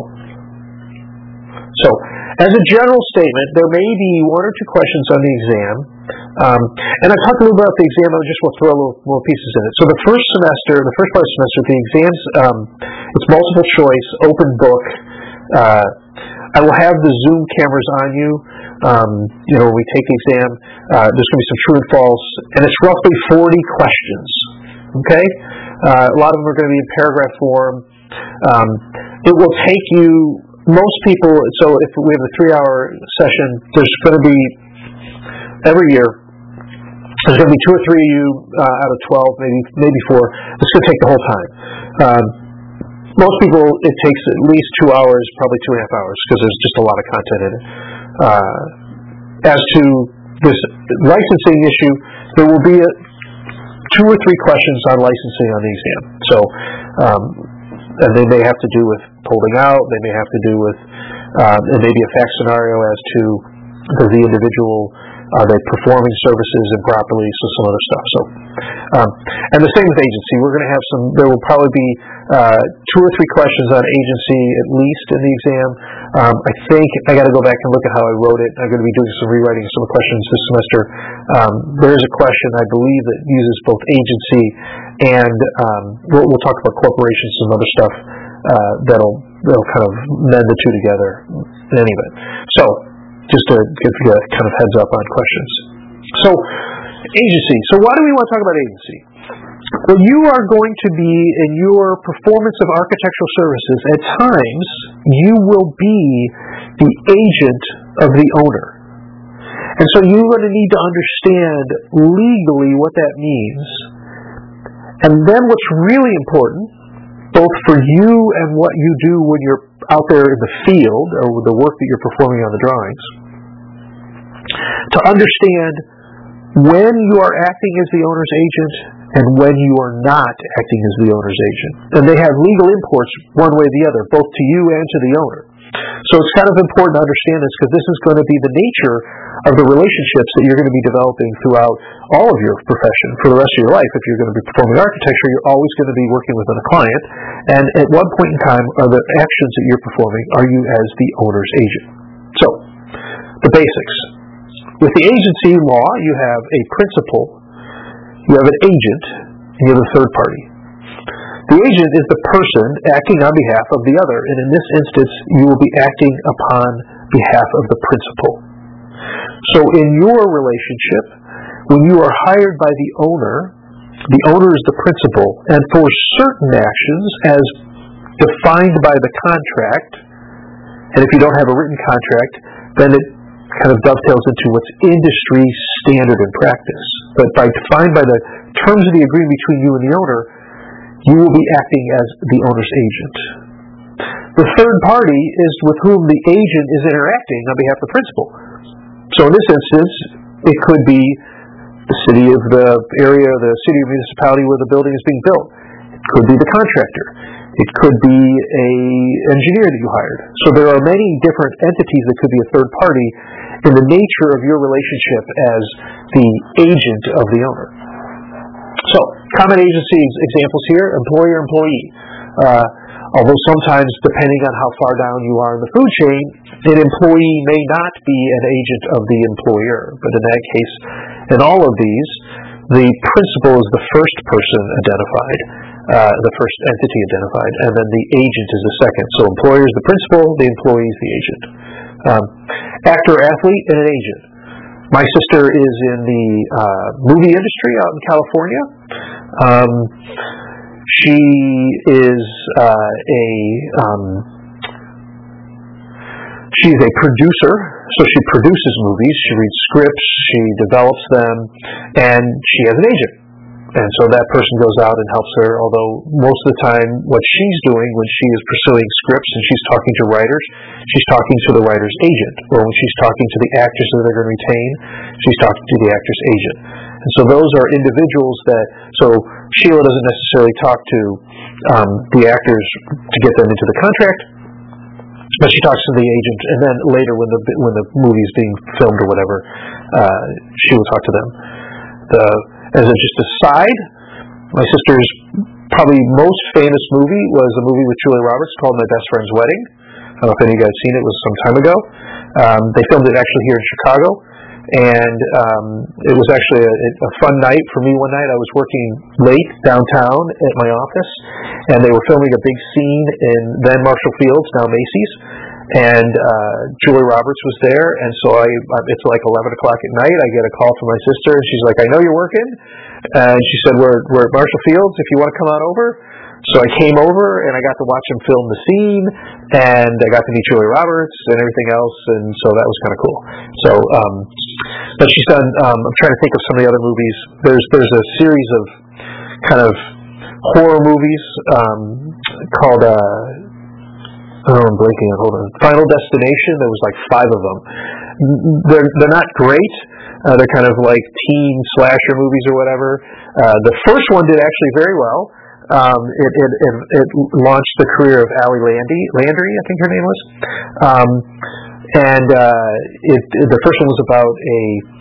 So, as a general statement, there may be one or two questions on the exam. Um, and I talked a little bit about the exam, I just want to throw a little more pieces in it. So the first semester, the first part of the semester, the exams, um, it's multiple choice, open book. Uh, I will have the Zoom cameras on you. Um, you know, when we take the exam, uh, there's going to be some true and false, and it's roughly forty questions. Okay? Uh, a lot of them are going to be in paragraph form. Um, it will take you, most people, so if we have a three-hour session, there's going to be, every year, there's going to be two or three of you uh, out of twelve, maybe maybe four. It's going to take the whole time. Um, most people, it takes at least two hours, probably two and a half hours, because there's just a lot of content in it. Uh, as to this licensing issue, there will be a, two or three questions on licensing on the exam. So, um, and they may have to do with holding out. They may have to do with, uh, it may be a fact scenario as to does the individual Are they performing services improperly? So some other stuff. So, um, and the same with agency. We're going to have some. There will probably be uh, two or three questions on agency at least in the exam. Um, I think I got to go back and look at how I wrote it. I'm going to be doing some rewriting of some questions this semester. Um, there is a question I believe that uses both agency and um, we'll, we'll talk about corporations and other stuff uh, that'll that'll kind of mend the two together. In any event, so. Just to give you a kind of heads up on questions. So, agency. So why do we want to talk about agency? Well, you are going to be, in your performance of architectural services, at times, you will be the agent of the owner. And so you're going to need to understand legally what that means. And then what's really important, both for you and what you do when you're out there in the field, or with the work that you're performing on the drawings, to understand when you are acting as the owner's agent and when you are not acting as the owner's agent. And they have legal imports one way or the other, both to you and to the owner. So it's kind of important to understand this because this is going to be the nature of the relationships that you're going to be developing throughout all of your profession for the rest of your life. If you're going to be performing architecture, you're always going to be working with a client. And at one point in time, are the actions that you're performing, are you as the owner's agent? So, the basics. With the agency law, you have a principal, you have an agent, and you have a third party. The agent is the person acting on behalf of the other, and in this instance, you will be acting upon behalf of the principal. So in your relationship, when you are hired by the owner, the owner is the principal, and for certain actions, as defined by the contract, and if you don't have a written contract, then it kind of dovetails into what's industry standard and practice. But by defined by the terms of the agreement between you and the owner, you will be acting as the owner's agent. The third party is with whom the agent is interacting on behalf of the principal. So in this instance, it could be the city of the area, the city or municipality where the building is being built. It could be the contractor. It could be a engineer that you hired. So there are many different entities that could be a third party in the nature of your relationship as the agent of the owner. So, common agency examples here, employer-employee. Uh, although sometimes, depending on how far down you are in the food chain, an employee may not be an agent of the employer. But in that case, in all of these, the principal is the first person identified, uh, the first entity identified, and then the agent is the second. So employer is the principal, the employee is the agent. Um, actor, athlete, and an agent. My sister is in the uh, movie industry out in California. Um, she is uh, a um, she's a producer, so she produces movies. She reads scripts, she develops them, and she has an agent. And so that person goes out and helps her, although most of the time what she's doing when she is pursuing scripts and she's talking to writers, she's talking to the writer's agent. Or when she's talking to the actors that they're going to retain, she's talking to the actor's agent. And so those are individuals that, so Sheila doesn't necessarily talk to um, the actors to get them into the contract, but she talks to the agent, and then later when the when the movie is being filmed or whatever, uh, she will talk to them. The As a just aside, my sister's probably most famous movie was a movie with Julia Roberts called My Best Friend's Wedding. I don't know if any of you guys seen it. It was some time ago. Um, they filmed it actually here in Chicago, and um, it was actually a, a fun night for me one night. I was working late downtown at my office, and they were filming a big scene in then Marshall Fields, now Macy's. And uh, Julia Roberts was there, and so I, it's like eleven o'clock at night. I get a call from my sister, and she's like, "I know you're working," and she said, "We're we're at Marshall Fields. If you want to come on over." So I came over, and I got to watch him film the scene, and I got to meet Julia Roberts and everything else, and so that was kind of cool. So, um, but she's done. Um, I'm trying to think of some of the other movies. There's there's a series of kind of horror movies um, called. Uh, Oh, I'm blanking on, hold on. Final Destination, there was like five of them. They're, they're not great. Uh, they're kind of like teen slasher movies or whatever. Uh, the first one did actually very well. Um, it, it, it, it launched the career of Ali Landry, Landry, I think her name was. Um, and uh, it, it, the first one was about a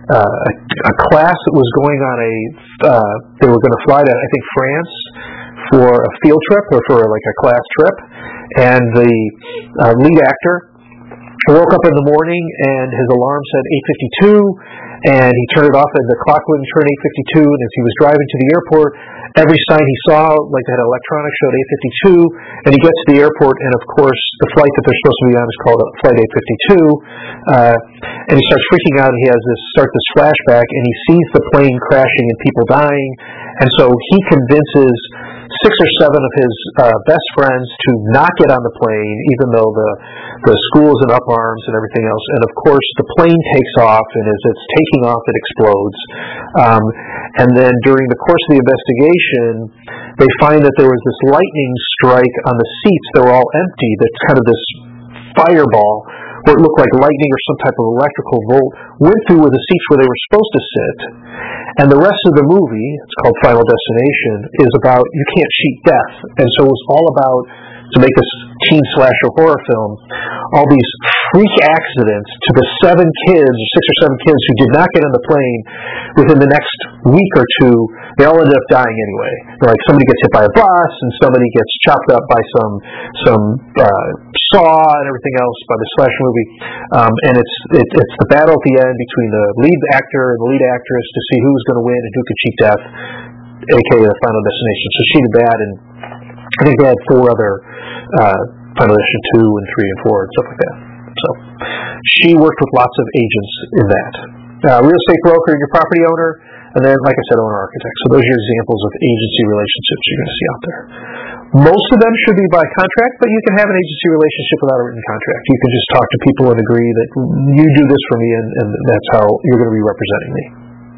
uh, a, a class that was going on a, uh, they were going to fly to, I think, France for a field trip or for like a class trip, and the uh, lead actor woke up in the morning and his alarm said eight fifty-two, and he turned it off and the clock wouldn't turn eight fifty-two, and as he was driving to the airport, every sign he saw, like they had electronics, showed eight fifty-two, and he gets to the airport, and of course the flight that they're supposed to be on is called Flight eight fifty-two, uh, and he starts freaking out, and he has this start this flashback, and he sees the plane crashing and people dying, and so he convinces six or seven of his uh, best friends to not get on the plane, even though the the school is in up arms and everything else. And of course, the plane takes off, and as it's taking off, it explodes. Um, and then during the course of the investigation, they find that there was this lightning strike on the seats that were all empty. That's kind of this fireball, where it looked like lightning or some type of electrical volt went through where the seats where they were supposed to sit. And the rest of the movie, it's called Final Destination, is about you can't cheat death. And so it was all about, to make this teen slasher horror film, all these freak accidents to the seven kids, six or seven kids who did not get on the plane within the next week or two. They all ended up dying anyway. Like somebody gets hit by a bus, and somebody gets chopped up by some some uh, saw and everything else by the slasher movie. Um, and it's it, it's the battle at the end between the lead actor and the lead actress to see who's going to win and who could cheat death, aka the Final Destination. So she did that, and I think they had four other uh, Final Destination two and three and four and stuff like that. So she worked with lots of agents in that. Uh, real estate broker, your property owner, and then, like I said, owner architect. So those are your examples of agency relationships you're going to see out there. Most of them should be by contract, but you can have an agency relationship without a written contract. You can just talk to people and agree that you do this for me, and, and that's how you're going to be representing me.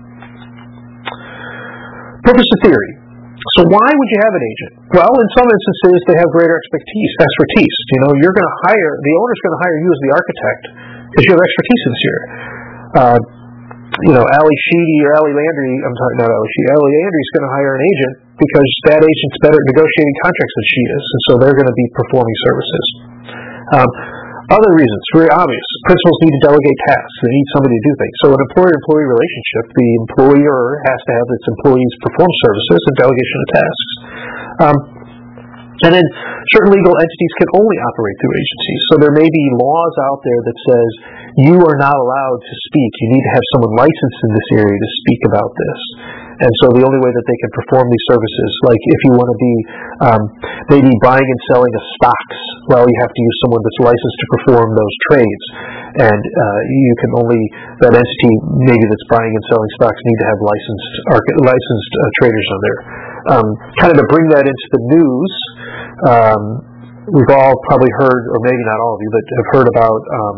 Purpose of theory. So why would you have an agent? Well, in some instances, they have greater expertise. Expertise. You know, you're going to hire, the owner's going to hire you as the architect because you have expertise in this area. Uh, you know, Ali Sheedy or Ali Landry, I'm talking not Ali Sheedy, Ali Landry's going to hire an agent because that agent's better at negotiating contracts than she is, and so they're going to be performing services. Um, other reasons, very obvious. Principals need to delegate tasks. They need somebody to do things. So an employer-employee relationship, the employer has to have its employees perform services and delegation of tasks. Um, and then certain legal entities can only operate through agencies. So there may be laws out there that says you are not allowed to speak. You need to have someone licensed in this area to speak about this. And so the only way that they can perform these services, like if you want to be um, maybe buying and selling of stocks, well, you have to use someone that's licensed to perform those trades. And uh, you can only, that entity maybe that's buying and selling stocks need to have licensed licensed uh, traders on there. Um, kind of to bring that into the news, um, we've all probably heard, or maybe not all of you, but have heard about um,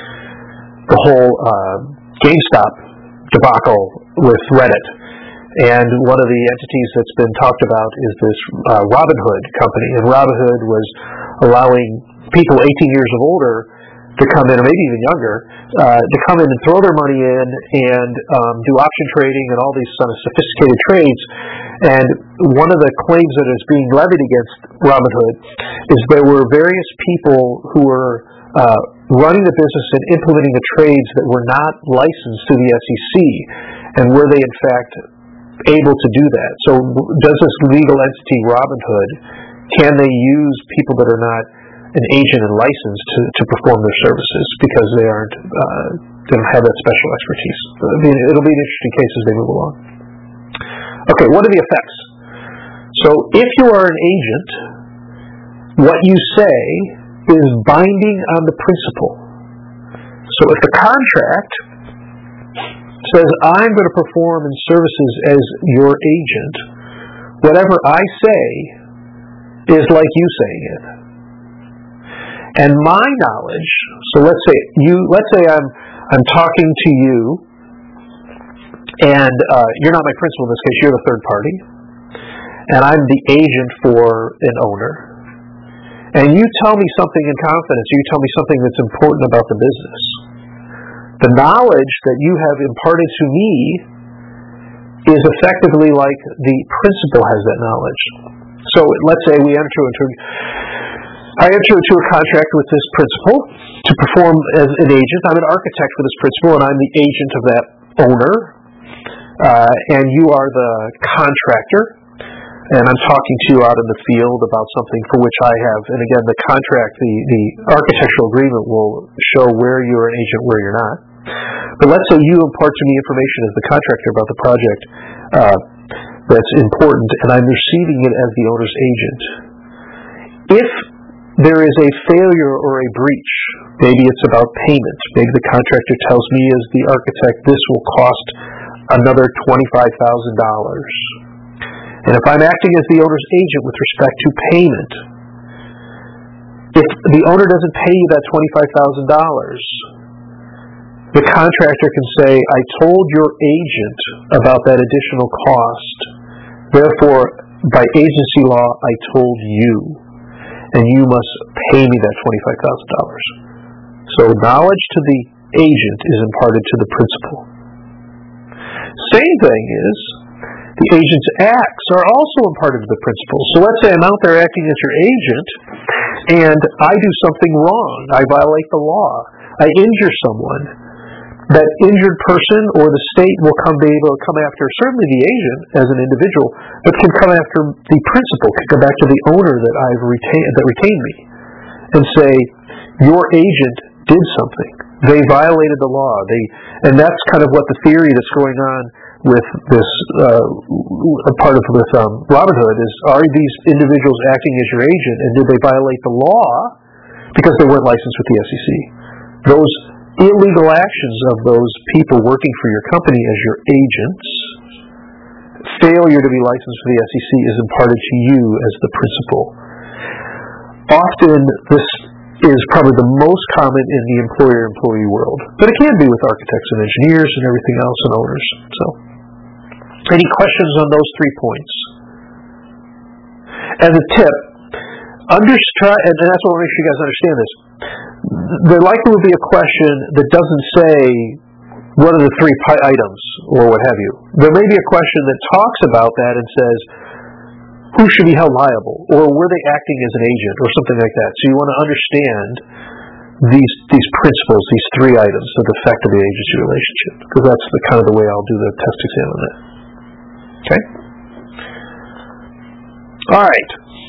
the whole uh, GameStop debacle with Reddit. And one of the entities that's been talked about is this uh, Robinhood company. And Robinhood was allowing people eighteen years of older to come in, or maybe even younger, uh, to come in and throw their money in and um, do option trading and all these sort of sophisticated trades. And one of the claims that is being levied against Robinhood is there were various people who were uh, running the business and implementing the trades that were not licensed to the S E C, and were they in fact able to do that? So does this legal entity, Robinhood, can they use people that are not an agent and licensed to, to perform their services because they aren't uh, they don't have that special expertise? I mean, it'll be an interesting case as they move along. Okay, what are the effects? So if you are an agent, what you say is binding on the principal. So if the contract says, I'm going to perform in services as your agent, whatever I say is like you saying it. And my knowledge, so let's say you, let's say I'm I'm talking to you, and uh, you're not my principal in this case, you're the third party, and I'm the agent for an owner, and you tell me something in confidence, or you tell me something that's important about the business. The knowledge that you have imparted to me is effectively like the principal has that knowledge. So let's say we enter into, I enter into a contract with this principal to perform as an agent. I'm an architect for this principal, and I'm the agent of that owner, uh, and you are the contractor, and I'm talking to you out in the field about something for which I have, and again, the contract, the, the architectural agreement will show where you're an agent, where you're not. But let's say you impart to me information as the contractor about the project uh, that's important, and I'm receiving it as the owner's agent. If there is a failure or a breach, maybe it's about payment, maybe the contractor tells me as the architect this will cost another twenty-five thousand dollars. And if I'm acting as the owner's agent with respect to payment, if the owner doesn't pay you that twenty-five thousand dollars, the contractor can say, I told your agent about that additional cost, therefore, by agency law, I told you, and you must pay me that twenty-five thousand dollars. So knowledge to the agent is imparted to the principal. Same thing is, the agent's acts are also imparted to the principal. So let's say I'm out there acting as your agent, and I do something wrong. I violate the law. I injure someone. That injured person or the state will come be able to come after certainly the agent as an individual, but can come after the principal, can come back to the owner that I've retained that retained me, and say, your agent did something. They violated the law. They, and that's kind of what the theory that's going on with this uh, a part of with um, Robinhood is: are these individuals acting as your agent, and did they violate the law because they weren't licensed with the S E C? Those illegal actions of those people working for your company as your agents, failure to be licensed for the S E C is imparted to you as the principal. Often this is probably the most common in the employer-employee world, but it can be with architects and engineers and everything else and owners. So, any questions on those three points? As a tip, understand, and that's what I want to make sure you guys understand this. There likely will be a question that doesn't say what are the three pi- items or what have you. There may be a question that talks about that and says who should be held liable, or were they acting as an agent, or something like that. So you want to understand these these principles, these three items that affect the agency relationship, because that's the kind of the way I'll do the test exam on that. Okay. All right.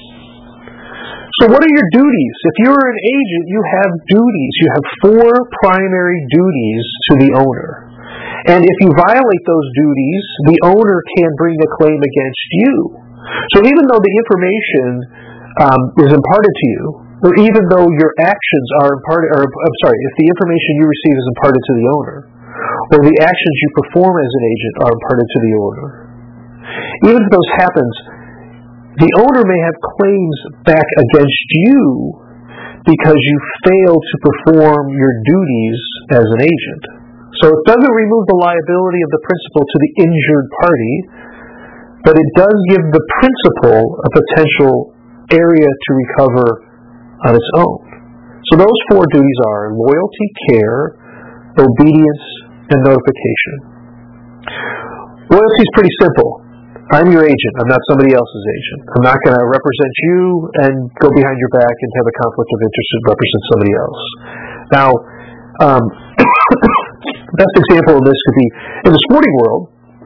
So what are your duties? If you're an agent, you have duties. You have four primary duties to the owner. And if you violate those duties, the owner can bring a claim against you. So even though the information um, is imparted to you, or even though your actions are imparted, or I'm sorry, if the information you receive is imparted to the owner, or the actions you perform as an agent are imparted to the owner, even if those happens, the owner may have claims back against you because you failed to perform your duties as an agent. So it doesn't remove the liability of the principal to the injured party, but it does give the principal a potential area to recover on its own. So those four duties are loyalty, care, obedience, and notification. Loyalty is pretty simple. I'm your agent. I'm not somebody else's agent. I'm not going to represent you and go behind your back and have a conflict of interest and represent somebody else. Now, um, the best example of this could be in the sporting world.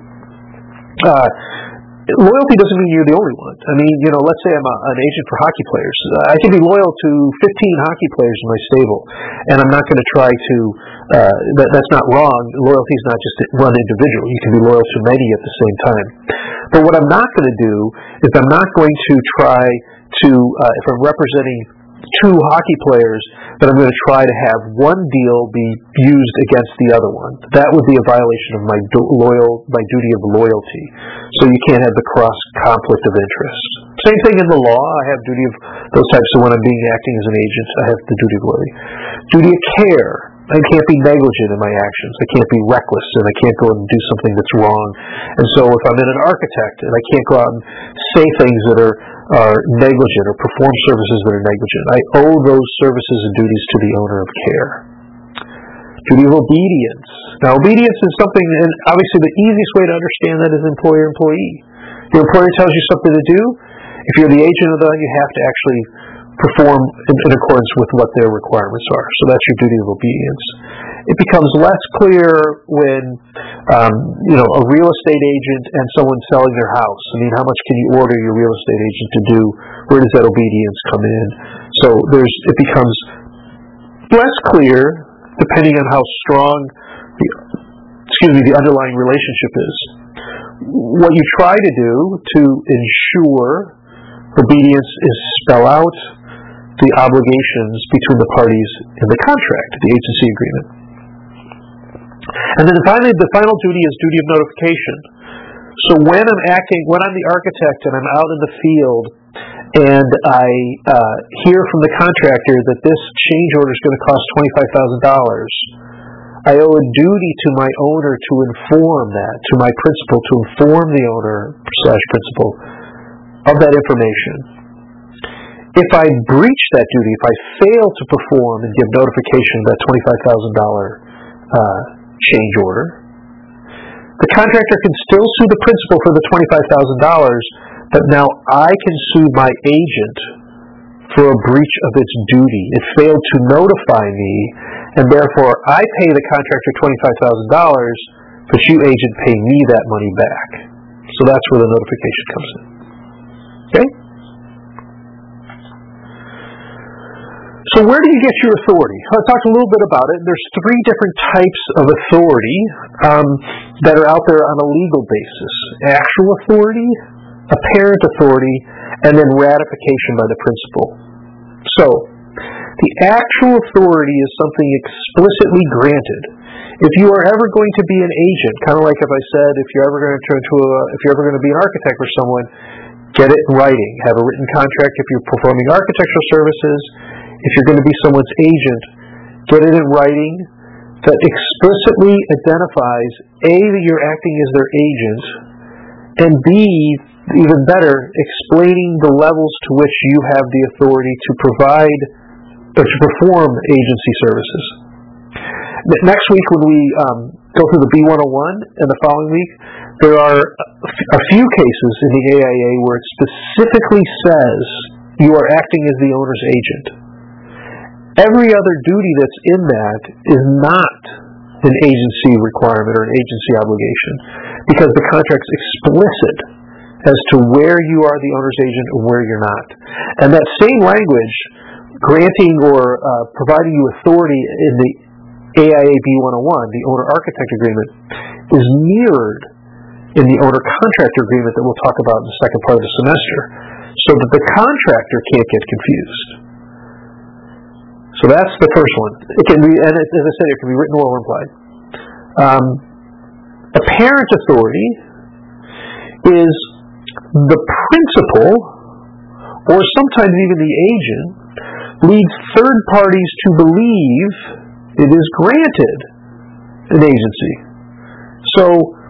Uh, loyalty doesn't mean you're the only one. I mean, you know, let's say I'm a, an agent for hockey players. I can be loyal to fifteen hockey players in my stable, and I'm not going to try to. Uh, that, that's not wrong. Loyalty is not just one individual. You can be loyal to many at the same time. But what I'm not going to do is I'm not going to try to, uh, if I'm representing two hockey players, that I'm going to try to have one deal be used against the other one. That would be a violation of my do- loyal, my duty of loyalty. So you can't have the cross conflict of interest. Same thing in the law. I have duty of those types. So when I'm being acting as an agent, I have the duty of loyalty. Duty of care. I can't be negligent in my actions. I can't be reckless, and I can't go and do something that's wrong. And so if I'm in an architect, and I can't go out and say things that are, are negligent or perform services that are negligent, I owe those services and duties to the owner of care. Duty of obedience. Now, obedience is something, and obviously the easiest way to understand that is employer-employee. The employer tells you something to do. If you're the agent of that, you have to actually perform in, in accordance with what their requirements are. So that's your duty of obedience. It becomes less clear when, um, you know, a real estate agent and someone selling their house. I mean, how much can you order your real estate agent to do? Where does that obedience come in? So there's, it becomes less clear depending on how strong the, excuse me, the underlying relationship is. What you try to do to ensure obedience is spell out the obligations between the parties in the contract, the agency agreement. And then finally, the final duty is duty of notification. So when I'm acting, when I'm the architect and I'm out in the field and I uh, hear from the contractor that this change order is going to cost twenty-five thousand dollars, I owe a duty to my owner to inform that, to my principal, to inform the owner slash principal of that information. If I breach that duty, if I fail to perform and give notification of that twenty-five thousand dollars uh, change order, the contractor can still sue the principal for the twenty-five thousand dollars, but now I can sue my agent for a breach of its duty. It failed to notify me, and therefore I pay the contractor twenty-five thousand dollars, but you, agent, pay me that money back. So that's where the notification comes in. Okay? So where do you get your authority? I talked a little bit about it. There's three different types of authority um, that are out there on a legal basis. Actual authority, apparent authority, and then ratification by the principal. So, the actual authority is something explicitly granted. If you are ever going to be an agent, kind of like if I said, if you're ever going to turn to a, if you're ever going to be an architect for someone, get it in writing. Have a written contract if you're performing architectural services. If you're going to be someone's agent, get it in writing that explicitly identifies A, that you're acting as their agent, and B, even better, explaining the levels to which you have the authority to provide or to perform agency services. Next week, when we um, go through the B one oh one, and the following week, there are a few cases in the A I A where it specifically says you are acting as the owner's agent. Every other duty that's in that is not an agency requirement or an agency obligation, because the contract's explicit as to where you are the owner's agent and where you're not. And that same language, granting or uh, providing you authority in the A I A B one oh one, the owner-architect agreement, is mirrored in the owner-contractor agreement that we'll talk about in the second part of the semester, so that the contractor can't get confused. So that's the first one. It can be, and it, as I said, it can be written or implied. Um, apparent authority is the principal, or sometimes even the agent, leads third parties to believe it is granted an agency. So,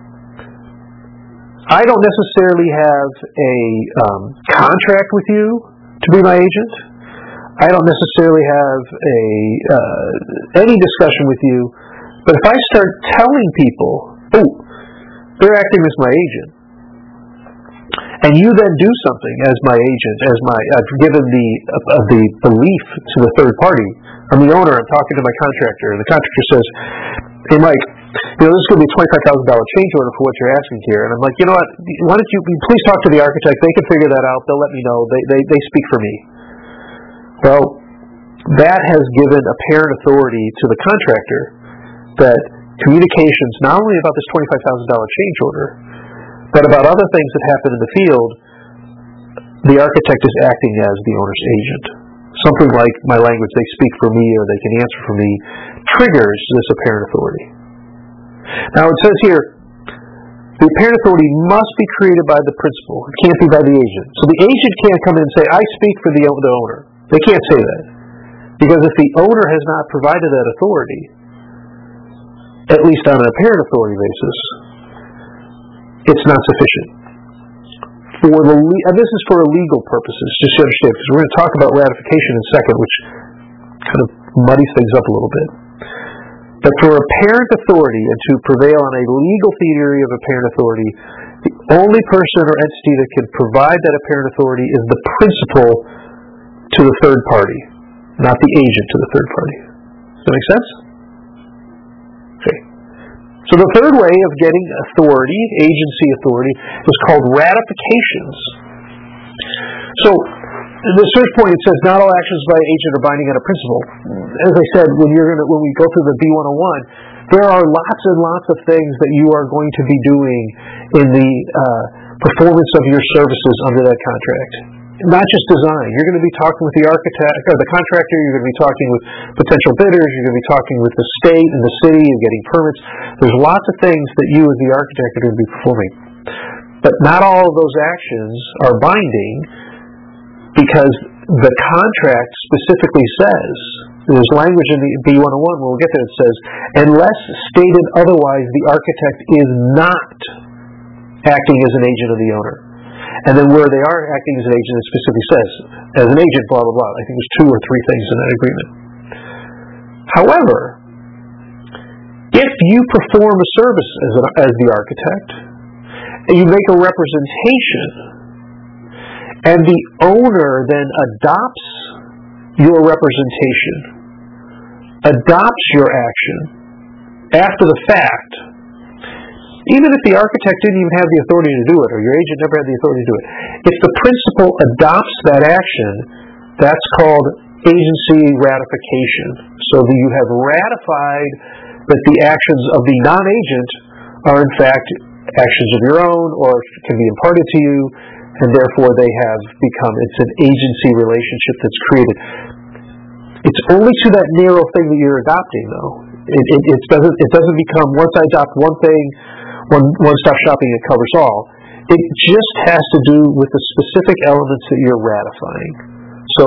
I don't necessarily have a um, contract with you to be my agent. I don't necessarily have a uh, any discussion with you, but if I start telling people, oh, they're acting as my agent, and you then do something as my agent, as my I've given the uh, the belief to the third party. I'm the owner. I'm talking to my contractor, and the contractor says, "Hey, Mike, you know this is going to be a twenty-five thousand dollars change order for what you're asking here." And I'm like, you know what? Why don't you please talk to the architect? They can figure that out. They'll let me know. They they they speak for me. Well, that has given apparent authority to the contractor that communications not only about this twenty-five thousand dollars change order, but about other things that happen in the field, the architect is acting as the owner's agent. Something like my language, they speak for me or they can answer for me, triggers this apparent authority. Now it says here, the apparent authority must be created by the principal. It can't be by the agent. So the agent can't come in and say, I speak for the, the owner. They can't say that. Because if the owner has not provided that authority, at least on an apparent authority basis, it's not sufficient. For the le- and this is for legal purposes, just to understand, because we're going to talk about ratification in a second, which kind of muddies things up a little bit. But for apparent authority and to prevail on a legal theory of apparent authority, the only person or entity that can provide that apparent authority is the principal to the third party, not the agent to the third party. Does that make sense? So the third way of getting authority, agency authority, is called ratifications. So the third point, it says not all actions by an agent are binding on a principal. As I said, when you're gonna when we go through the B one oh one, there are lots and lots of things that you are going to be doing in the uh, performance of your services under that contract. Not just design. You're going to be talking with the architect or the contractor. You're going to be talking with potential bidders. You're going to be talking with the state and the city and getting permits. There's lots of things that you as the architect are going to be performing. But not all of those actions are binding because the contract specifically says, there's language in the B one oh one, when we'll get there, it says, unless stated otherwise, the architect is not acting as an agent of the owner. And then where they are acting as an agent, it specifically says, as an agent, blah, blah, blah. I think there's two or three things in that agreement. However, if you perform a service as, an, as the architect, and you make a representation, and the owner then adopts your representation, adopts your action after the fact, even if the architect didn't even have the authority to do it, or your agent never had the authority to do it, if the principal adopts that action, that's called agency ratification. So that you have ratified that the actions of the non-agent are in fact actions of your own, or can be imparted to you, and therefore they have become, it's an agency relationship that's created. It's only to that narrow thing that you're adopting, though. It, it, it doesn't it doesn't become, once I adopt one thing, one one-stop shopping, it covers all. It just has to do with the specific elements that you're ratifying. So,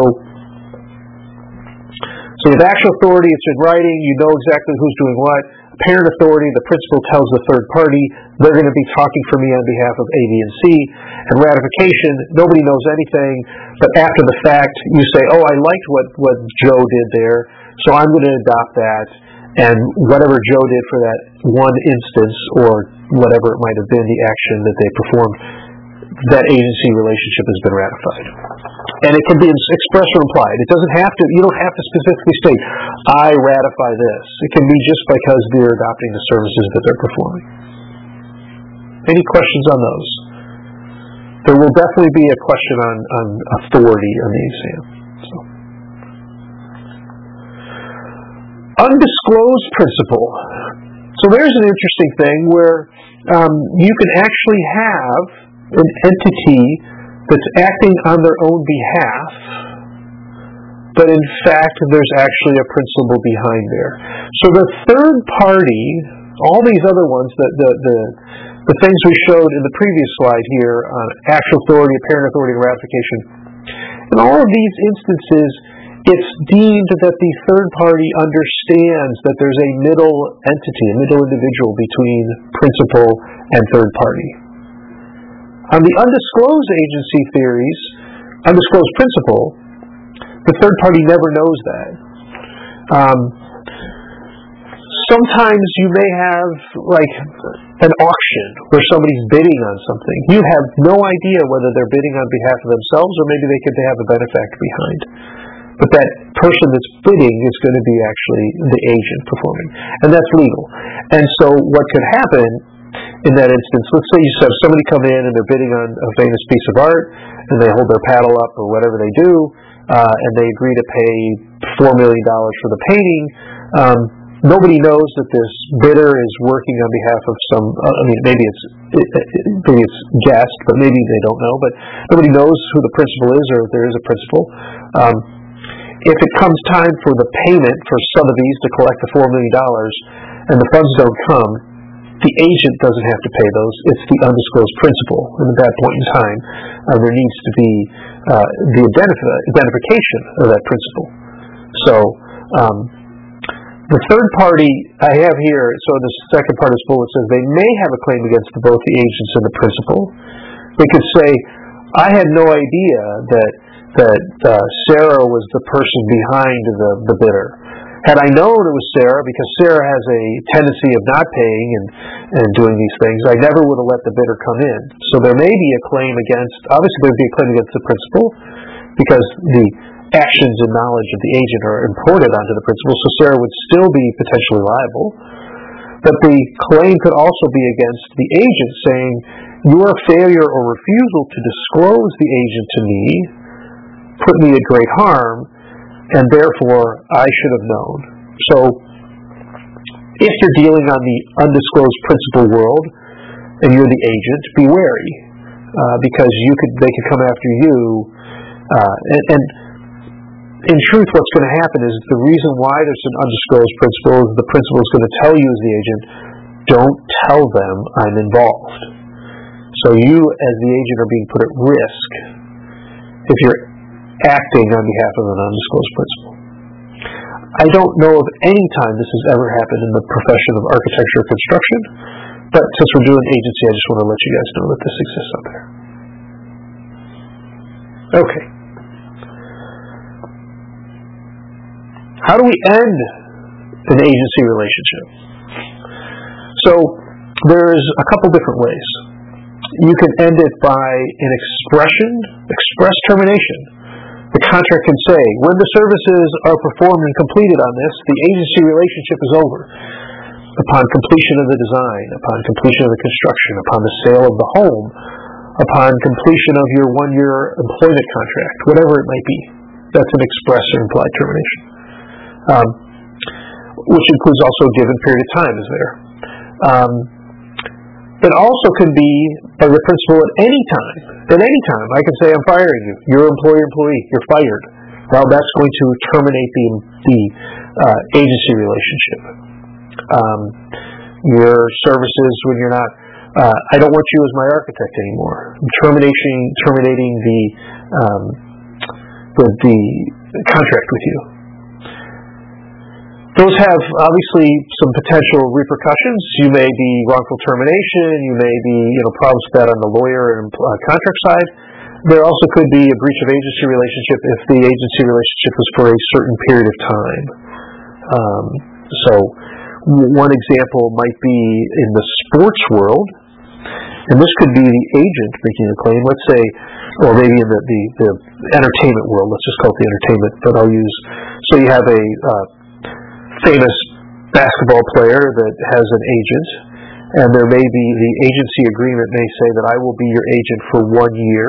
so with actual authority, it's in writing, you know exactly who's doing what. Apparent authority, the principal tells the third party, they're going to be talking for me on behalf of A, B, and C. And ratification, nobody knows anything, but after the fact, you say, oh, I liked what, what Joe did there, so I'm going to adopt that, and whatever Joe did for that one instance, or whatever it might have been, the action that they performed, that agency relationship has been ratified. And it can be expressed or implied. It doesn't have to, you don't have to specifically state, I ratify this. It can be just because they're adopting the services that they're performing. Any questions on those? There will definitely be a question on, on authority on the exam. So. Undisclosed principle. So there's an interesting thing where um, you can actually have an entity that's acting on their own behalf, but in fact there's actually a principle behind there. So the third party, all these other ones, the the the, the things we showed in the previous slide here, on uh, actual authority, apparent authority, and ratification, in all of these instances, it's deemed that the third party understands that there's a middle entity, a middle individual between principal and third party. On the undisclosed agency theories, undisclosed principle, the third party never knows that. Um, sometimes you may have like an auction where somebody's bidding on something. You have no idea whether they're bidding on behalf of themselves or maybe they could have a benefactor behind. But that person that's bidding is going to be actually the agent performing. And that's legal. And so what could happen in that instance, let's say you have somebody come in and they're bidding on a famous piece of art, and they hold their paddle up or whatever they do, uh, and they agree to pay four million dollars for the painting. Um, nobody knows that this bidder is working on behalf of some, uh, I mean, maybe it's it, it, maybe it's guessed, but maybe they don't know, but nobody knows who the principal is or if there is a principal. Um, if it comes time for the payment for Sotheby's to collect the four million dollars and the funds don't come, the agent doesn't have to pay those. It's the undisclosed principal. And at that point in time, uh, there needs to be uh, the identif- identification of that principal. So, um, the third party I have here, so the second part of this bullet says they may have a claim against both the agents and the principal. They could say, I had no idea that that uh, Sarah was the person behind the, the bidder. Had I known it was Sarah, because Sarah has a tendency of not paying and, and doing these things, I never would have let the bidder come in. So there may be a claim against, obviously there would be a claim against the principal, because the actions and knowledge of the agent are imported onto the principal, so Sarah would still be potentially liable. But the claim could also be against the agent, saying, your failure or refusal to disclose the agent to me put me at great harm, and therefore I should have known. So, if you're dealing on the undisclosed principal world, and you're the agent, be wary, uh, because you could they could come after you, uh, and, and in truth, what's going to happen is the reason why there's an undisclosed principal is the principal is going to tell you as the agent, don't tell them I'm involved. So you, as the agent, are being put at risk if you're acting on behalf of an undisclosed principal. I don't know of any time this has ever happened in the profession of architecture or construction, but since we're doing agency, I just want to let you guys know that this exists out there. Okay. How do we end an agency relationship? So, there's a couple different ways. You can end it by an expression, express termination. The contract can say, when the services are performed and completed on this, the agency relationship is over. Upon completion of the design, upon completion of the construction, upon the sale of the home, upon completion of your one-year employment contract, whatever it might be. That's an express or implied termination. Um, which includes also a given period of time is there. Um, it also can be by the principal at any time. At any time, I can say, I'm firing you. You're employer-employee. You're fired. Well, that's going to terminate the, the uh, agency relationship. Um, your services when you're not, uh, I don't want you as my architect anymore. I'm terminating, terminating the, um, the, the contract with you. Those have, obviously, some potential repercussions. You may be wrongful termination. You may be, you know, problems with that on the lawyer and uh, contract side. There also could be a breach of agency relationship if the agency relationship was for a certain period of time. Um, so, one example might be in the sports world, and this could be the agent making a claim. Let's say, or maybe in the, the, the entertainment world. Let's just call it the entertainment. But I'll use. So you have a uh, famous basketball player that has an agent, and there may be the agency agreement may say that I will be your agent for one year,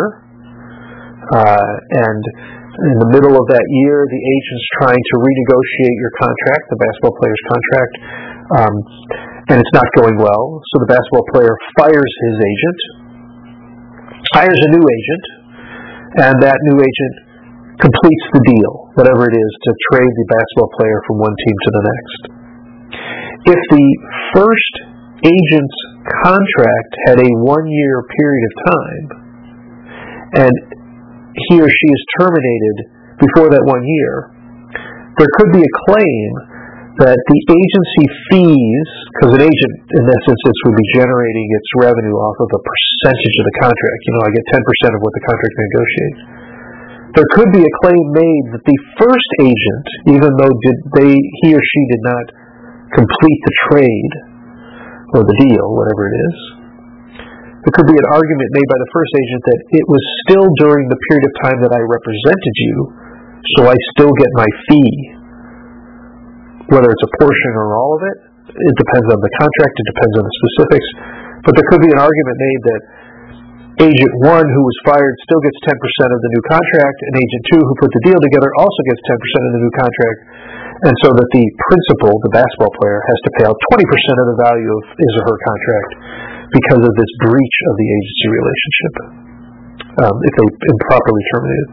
uh, and in the middle of that year, the agent's trying to renegotiate your contract, the basketball player's contract, um, and it's not going well. So the basketball player fires his agent, hires a new agent, and that new agent completes the deal, whatever it is, to trade the basketball player from one team to the next. If the first agent's contract had a one-year period of time, and he or she is terminated before that one year, there could be a claim that the agency fees, because an agent, in this instance, would be generating its revenue off of a percentage of the contract. You know, I get ten percent of what the contract negotiates. There could be a claim made that the first agent, even though did they, he or she did not complete the trade, or the deal, whatever it is, there could be an argument made by the first agent that it was still during the period of time that I represented you, so I still get my fee. Whether it's a portion or all of it, it depends on the contract, it depends on the specifics, but there could be an argument made that agent one who was fired still gets ten percent of the new contract, and agent two who put the deal together also gets ten percent of the new contract, and so that the principal, the basketball player, has to pay out twenty percent of the value of his or her contract because of this breach of the agency relationship, um, if they improperly terminated.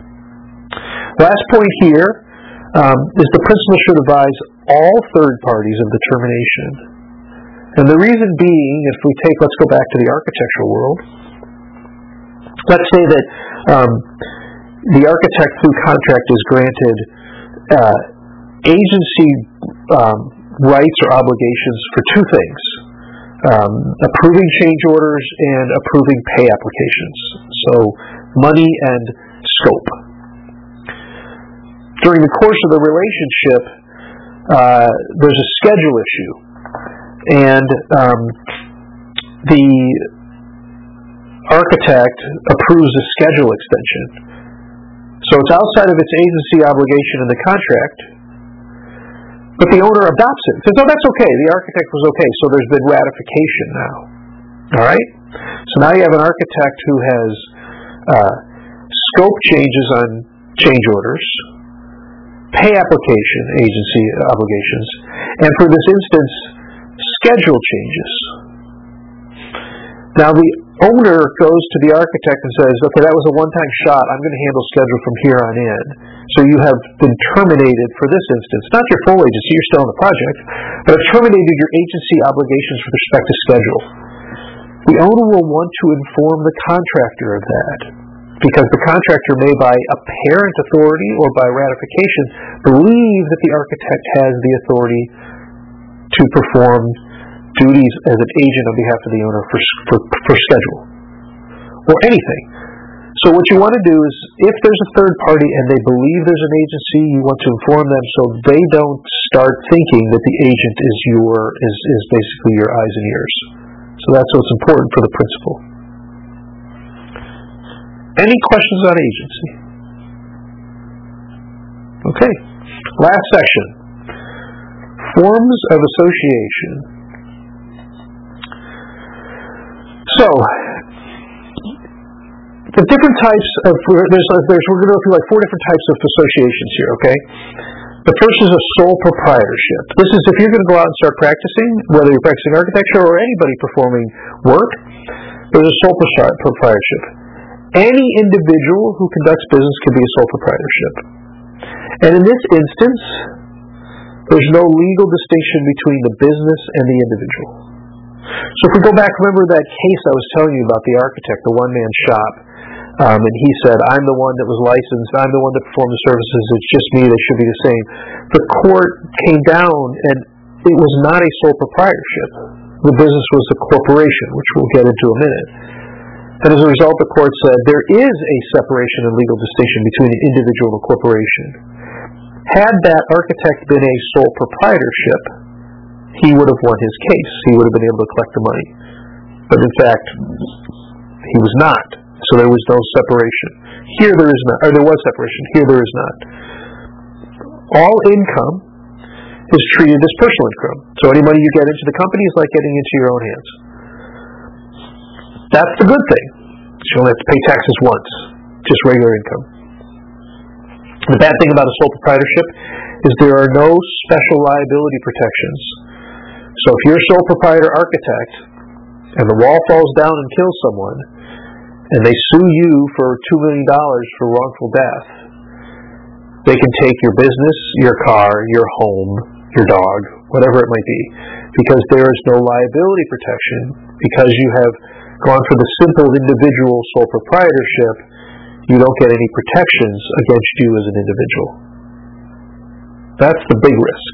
Last point here um, is the principal should advise all third parties of the termination. And the reason being, if we take, let's go back to the architectural world, let's say that um, the architect through contract is granted uh, agency um, rights or obligations for two things. Um, approving change orders and approving pay applications. So money and scope. During the course of the relationship, uh, there's a schedule issue, and um, the architect approves a schedule extension. So it's outside of its agency obligation in the contract But the owner adopts it. Says, oh, that's okay. The architect was okay. So there's been ratification now. All right? So now you have an architect who has uh, scope changes on change orders, pay application agency obligations, and for this instance, schedule changes. Now the owner goes to the architect and says, okay, that was a one-time shot. I'm going to handle schedule from here on in. So you have been terminated for this instance. Not your full agency, you're still on the project, but have terminated your agency obligations with respect to schedule. The owner will want to inform the contractor of that, because the contractor may, by apparent authority or by ratification, believe that the architect has the authority to perform duties as an agent on behalf of the owner for, for, for schedule or anything. So what you want to do is, if there's a third party and they believe there's an agency, you want to inform them so they don't start thinking that the agent is your is, is basically your eyes and ears. So that's what's important for the principal. Any questions on agency? Okay. Last section. Forms of association. So, the different types of, there's, there's, we're going to go through like four different types of associations here, okay? The first is a sole proprietorship. This is if you're going to go out and start practicing, whether you're practicing architecture or anybody performing work, there's a sole proprietorship. Any individual who conducts business can be a sole proprietorship. And in this instance, there's no legal distinction between the business and the individual. So if we go back, remember that case I was telling you about the architect, the one-man shop, um, and he said, I'm the one that was licensed, I'm the one that performed the services, it's just me, they should be the same. The court came down, and it was not a sole proprietorship. The business was a corporation, which we'll get into in a minute. And as a result, the court said, there is a separation and legal distinction between an individual and a corporation. Had that architect been a sole proprietorship, he would have won his case. He would have been able to collect the money. But in fact, he was not. So there was no separation. Here there is not, or there was separation. Here there is not. All income is treated as personal income. So any money you get into the company is like getting into your own hands. That's the good thing. You only have to pay taxes once, just regular income. The bad thing about a sole proprietorship is there are no special liability protections. So if you're a sole proprietor architect and the wall falls down and kills someone, and they sue you for two million dollars for wrongful death, they can take your business, your car, your home, your dog, whatever it might be, because there is no liability protection, because you have gone for the simple individual sole proprietorship, you don't get any protections against you as an individual. That's the big risk.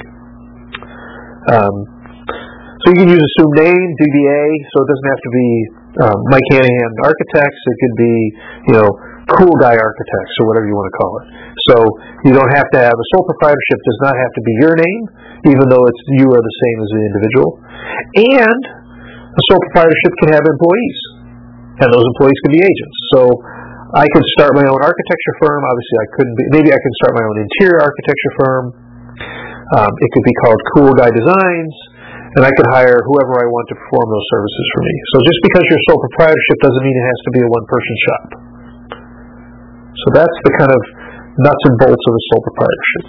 Um, so you can use assumed name, D B A, so it doesn't have to be um, Mike Hanahan Architects. It could be, you know, Cool Guy Architects or whatever you want to call it. So you don't have to have, a sole proprietorship does not have to be your name, even though it's you are the same as the individual. And a sole proprietorship can have employees, and those employees can be agents. So I could start my own architecture firm. Obviously, I couldn't be. Maybe I could start my own interior architecture firm. Um, it could be called Cool Guy Designs, and I could hire whoever I want to perform those services for me. So just because you're a sole proprietorship doesn't mean it has to be a one-person shop. So that's the kind of nuts and bolts of a sole proprietorship.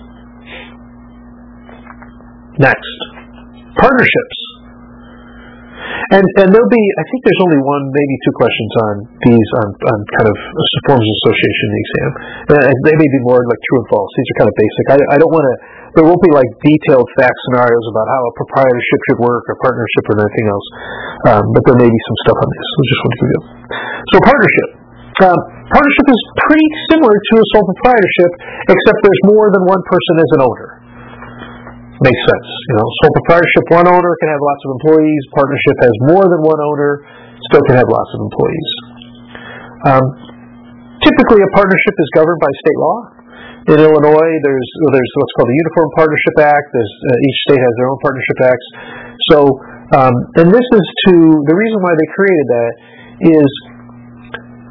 Next, partnerships. And and there'll be, I think there's only one, maybe two questions on these, on, on kind of forms of association in the exam. And they may be more like true and false. These are kind of basic. I, I don't want to, there won't be like detailed fact scenarios about how a proprietorship should work or partnership or anything else. Um, but there may be some stuff on this. So just want to give you. So partnership. Um, partnership is pretty similar to a sole proprietorship, except there's more than one person as an owner. Makes sense. You know, sole proprietorship, one owner can have lots of employees. Partnership has more than one owner, still can have lots of employees. Um, typically, a partnership is governed by state law. In Illinois, there's there's what's called the Uniform Partnership Act. There's uh, each state has their own partnership acts. So, um, and this is to the reason why they created that is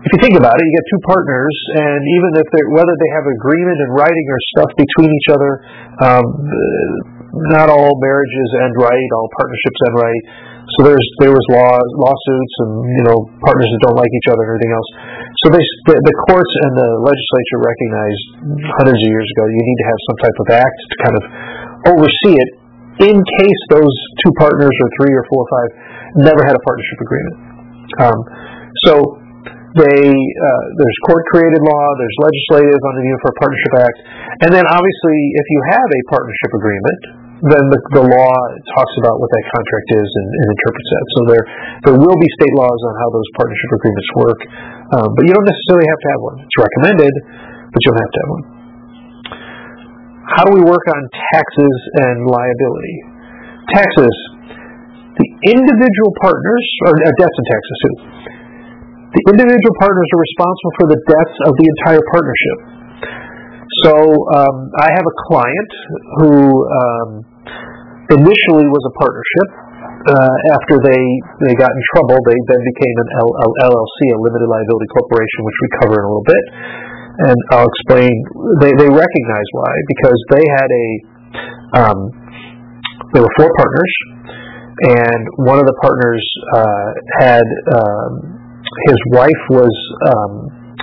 if you think about it, you get two partners, and even if they whether they have agreement in writing or stuff between each other, um, not all marriages end right, all partnerships end right. So there's there was law lawsuits and you know partners that don't like each other and everything else. So they, the, the courts and the legislature recognized hundreds of years ago you need to have some type of act to kind of oversee it in case those two partners or three or four or five never had a partnership agreement. Um, so they uh, there's court-created law, there's legislative under the Uniform Partnership Act, and then obviously if you have a partnership agreement, then the, the law talks about what that contract is and, and interprets that. So there there will be state laws on how those partnership agreements work, um, but you don't necessarily have to have one. It's recommended, but you don't have to have one. How do we work on taxes and liability? Taxes. The individual partners, or uh, debts and taxes too. The individual partners are responsible for the debts of the entire partnership. So um, I have a client who um, initially was a partnership. Uh, after they, they got in trouble, they then became an L L C, a limited liability corporation, which we cover in a little bit. And I'll explain. They they recognize why, because they had a um, there were four partners, and one of the partners uh, had um, his wife was um,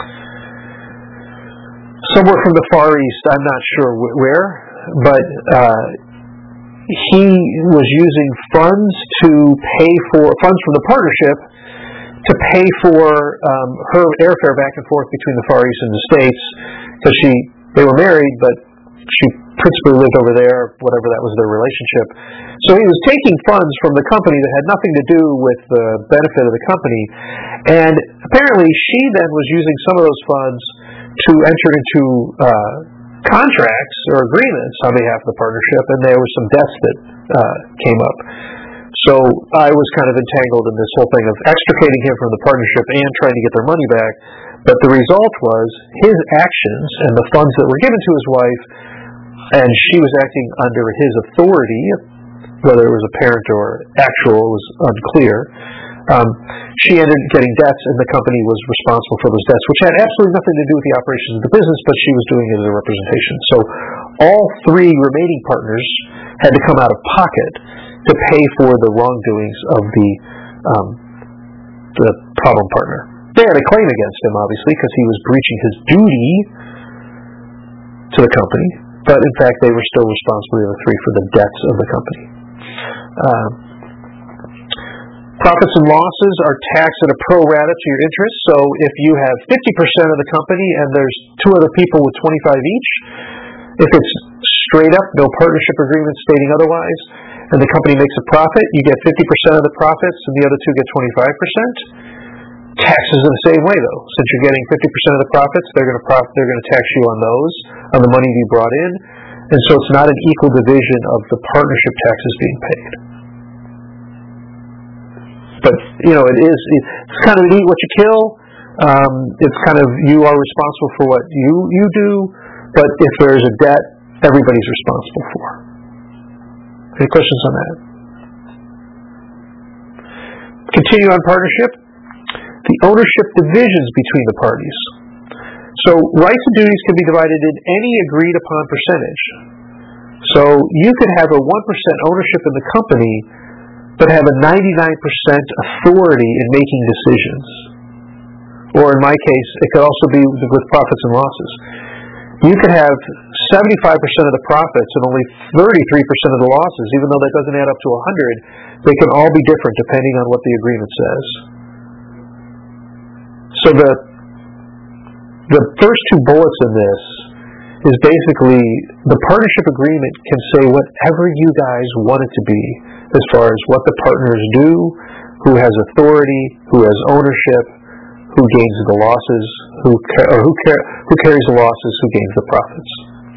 somewhere from the Far East. I'm not sure wh- where, but uh, he was using funds to pay for funds from the partnership to pay for um, her airfare back and forth between the Far East and the States, because she they were married, but she principally lived over there, whatever that was their relationship. So he was taking funds from the company that had nothing to do with the benefit of the company, and apparently she then was using some of those funds to enter into uh, contracts or agreements on behalf of the partnership, and there were some debts that uh, came up. So I was kind of entangled in this whole thing of extricating him from the partnership and trying to get their money back. But the result was his actions and the funds that were given to his wife, and she was acting under his authority, whether it was apparent or actual was unclear. Um, she ended up getting debts, and the company was responsible for those debts, which had absolutely nothing to do with the operations of the business, but she was doing it as a representation. So all three remaining partners had to come out of pocket to pay for the wrongdoings of the um, the problem partner. They had a claim against him, obviously, because he was breaching his duty to the company, but in fact they were still responsible, the other three, for the debts of the company. Uh, profits and losses are taxed at a pro rata to your interest, so if you have fifty percent of the company and there's two other people with twenty-five each, if it's straight up, no partnership agreement stating otherwise, and the company makes a profit, you get fifty percent of the profits and the other two get twenty-five percent. Taxes are the same way, though. Since you're getting fifty percent of the profits, they're going to prof- they're going to tax you on those, on the money you brought in, and so it's not an equal division of the partnership taxes being paid. But, you know, it is, it's kind of an eat what you kill. Um, it's kind of, you are responsible for what you, you do, but if there's a debt, everybody's responsible for. Any questions on that? Continue on partnership. The ownership divisions between the parties. So rights and duties can be divided in any agreed upon percentage. So you could have a one percent ownership in the company, but have a ninety-nine percent authority in making decisions. Or in my case, it could also be with profits and losses. You could have seventy-five percent of the profits and only thirty-three percent of the losses, even though that doesn't add up to one hundred. They can all be different depending on what the agreement says. So the the first two bullets in this is basically the partnership agreement can say whatever you guys want it to be as far as what the partners do, who has authority, who has ownership, who gains the losses, who ca- or who, ca- who carries the losses, who gains the profits.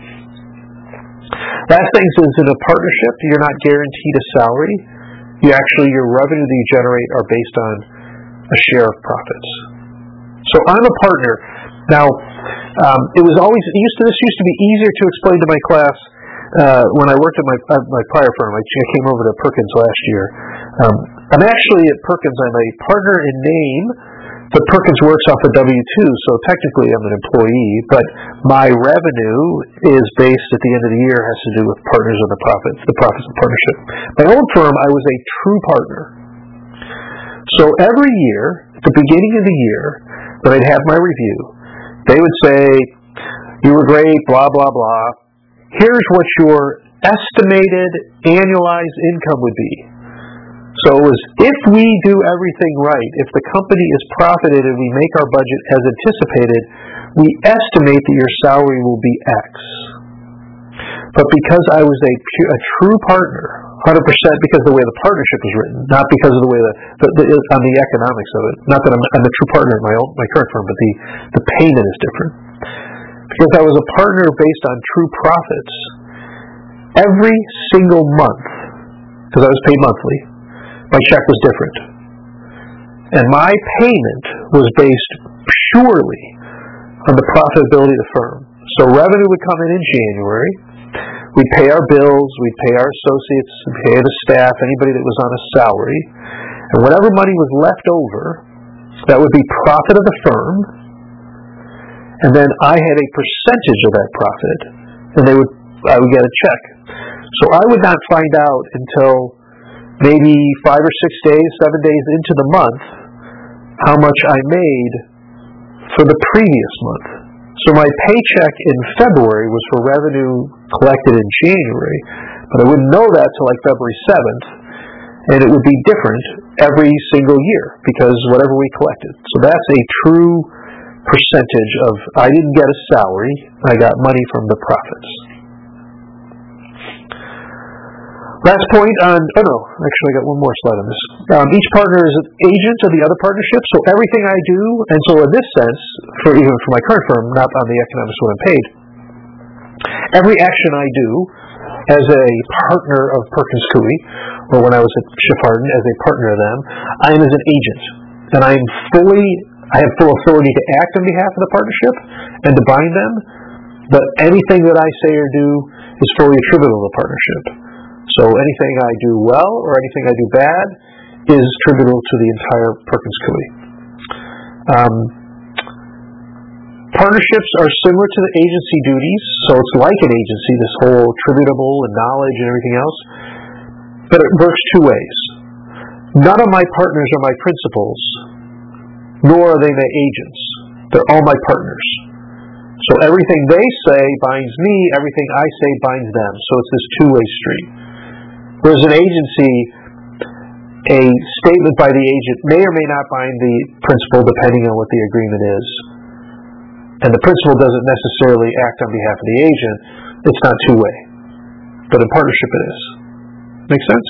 Last thing is, in a partnership, you're not guaranteed a salary. You actually, your revenue that you generate are based on a share of profits. So I'm a partner. Now, um, it was always it used to. This used to be easier to explain to my class uh, when I worked at my uh, my prior firm. I came over to Perkins last year. Um, I'm actually at Perkins. I'm a partner in name, but Perkins works off a W two, so technically I'm an employee, but my revenue is based at the end of the year, has to do with partners and the profits, the profits of partnership. My own firm, I was a true partner. So every year, at the beginning of the year, when I'd have my review, they would say, you were great, blah, blah, blah. Here's what your estimated annualized income would be. So it was, if we do everything right, if the company is profited and we make our budget as anticipated, we estimate that your salary will be X. But because I was a, a true partner, one hundred percent because of the way the partnership was written, not because of the way the, the, the on the economics of it. Not that I'm, I'm a true partner in my own, my current firm, but the, the payment is different. Because I was a partner based on true profits, every single month, because I was paid monthly, my check was different. And my payment was based purely on the profitability of the firm. So revenue would come in in January. We'd pay our bills, we'd pay our associates, we'd pay the staff, anybody that was on a salary. And whatever money was left over, that would be profit of the firm. And then I had a percentage of that profit, and they would I would get a check. So I would not find out until maybe five or six days, seven days into the month, how much I made for the previous month. So my paycheck in February was for revenue collected in January, but I wouldn't know that till like February seventh, and it would be different every single year because whatever we collected. So that's a true percentage of, I didn't get a salary, I got money from the profits. Last point on, oh no, actually I got one more slide on this. Um, each partner is an agent of the other partnership, so everything I do, and so in this sense, for even for my current firm, not on the economics when I'm paid, every action I do as a partner of Perkins Coie, or when I was at Schiff Hardin as a partner of them, I am as an agent, and I am fully, I have full authority to act on behalf of the partnership and to bind them, but anything that I say or do is fully attributable to the partnership. So anything I do well or anything I do bad is attributable to the entire Perkins Coie. Um, partnerships are similar to the agency duties, so it's like an agency, this whole attributable and knowledge and everything else, but it works two ways. None of my partners are my principals, nor are they my agents. They're all my partners. So everything they say binds me, everything I say binds them. So it's this two-way street. Whereas an agency, a statement by the agent may or may not bind the principal depending on what the agreement is. And the principal doesn't necessarily act on behalf of the agent. It's not two-way. But in partnership it is. Make sense?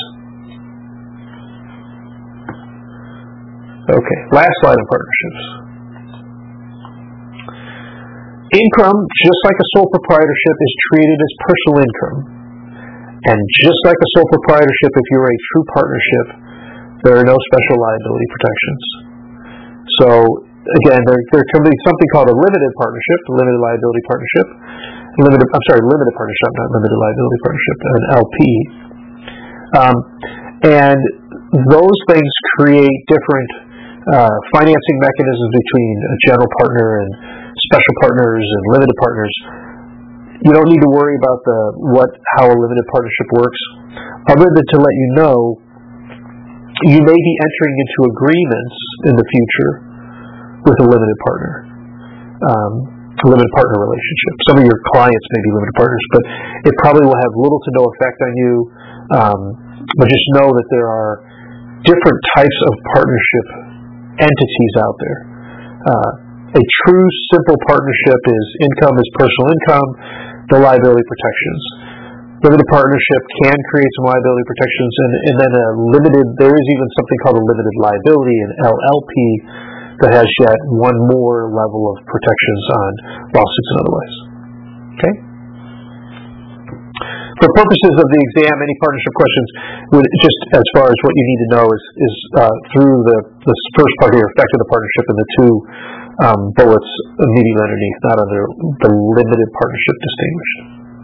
Okay, last slide on partnerships. Income, just like a sole proprietorship, is treated as personal income. And just like a sole proprietorship, if you're a true partnership, there are no special liability protections. So, again, there, there can be something called a limited partnership, a limited liability partnership. Limited, I'm sorry, limited partnership, not limited liability partnership, an L P. Um, and those things create different uh, financing mechanisms between a general partner and special partners and limited partners. You don't need to worry about the what how a limited partnership works, other than to let you know you may be entering into agreements in the future with a limited partner, um, a limited partner relationship. Some of your clients may be limited partners, but it probably will have little to no effect on you. Um, but just know that there are different types of partnership entities out there. Uh, a true simple partnership is income is personal income, the liability protections. Limited partnership can create some liability protections, and, and then a limited, there is even something called a limited liability, an L L P, that has yet one more level of protections on lawsuits and otherwise. Okay? For purposes of the exam, any partnership questions, would just as far as what you need to know is, is uh, through the, the first part here, effect of the partnership, and the two um, bullets immediately underneath, not under the limited partnership distinguished.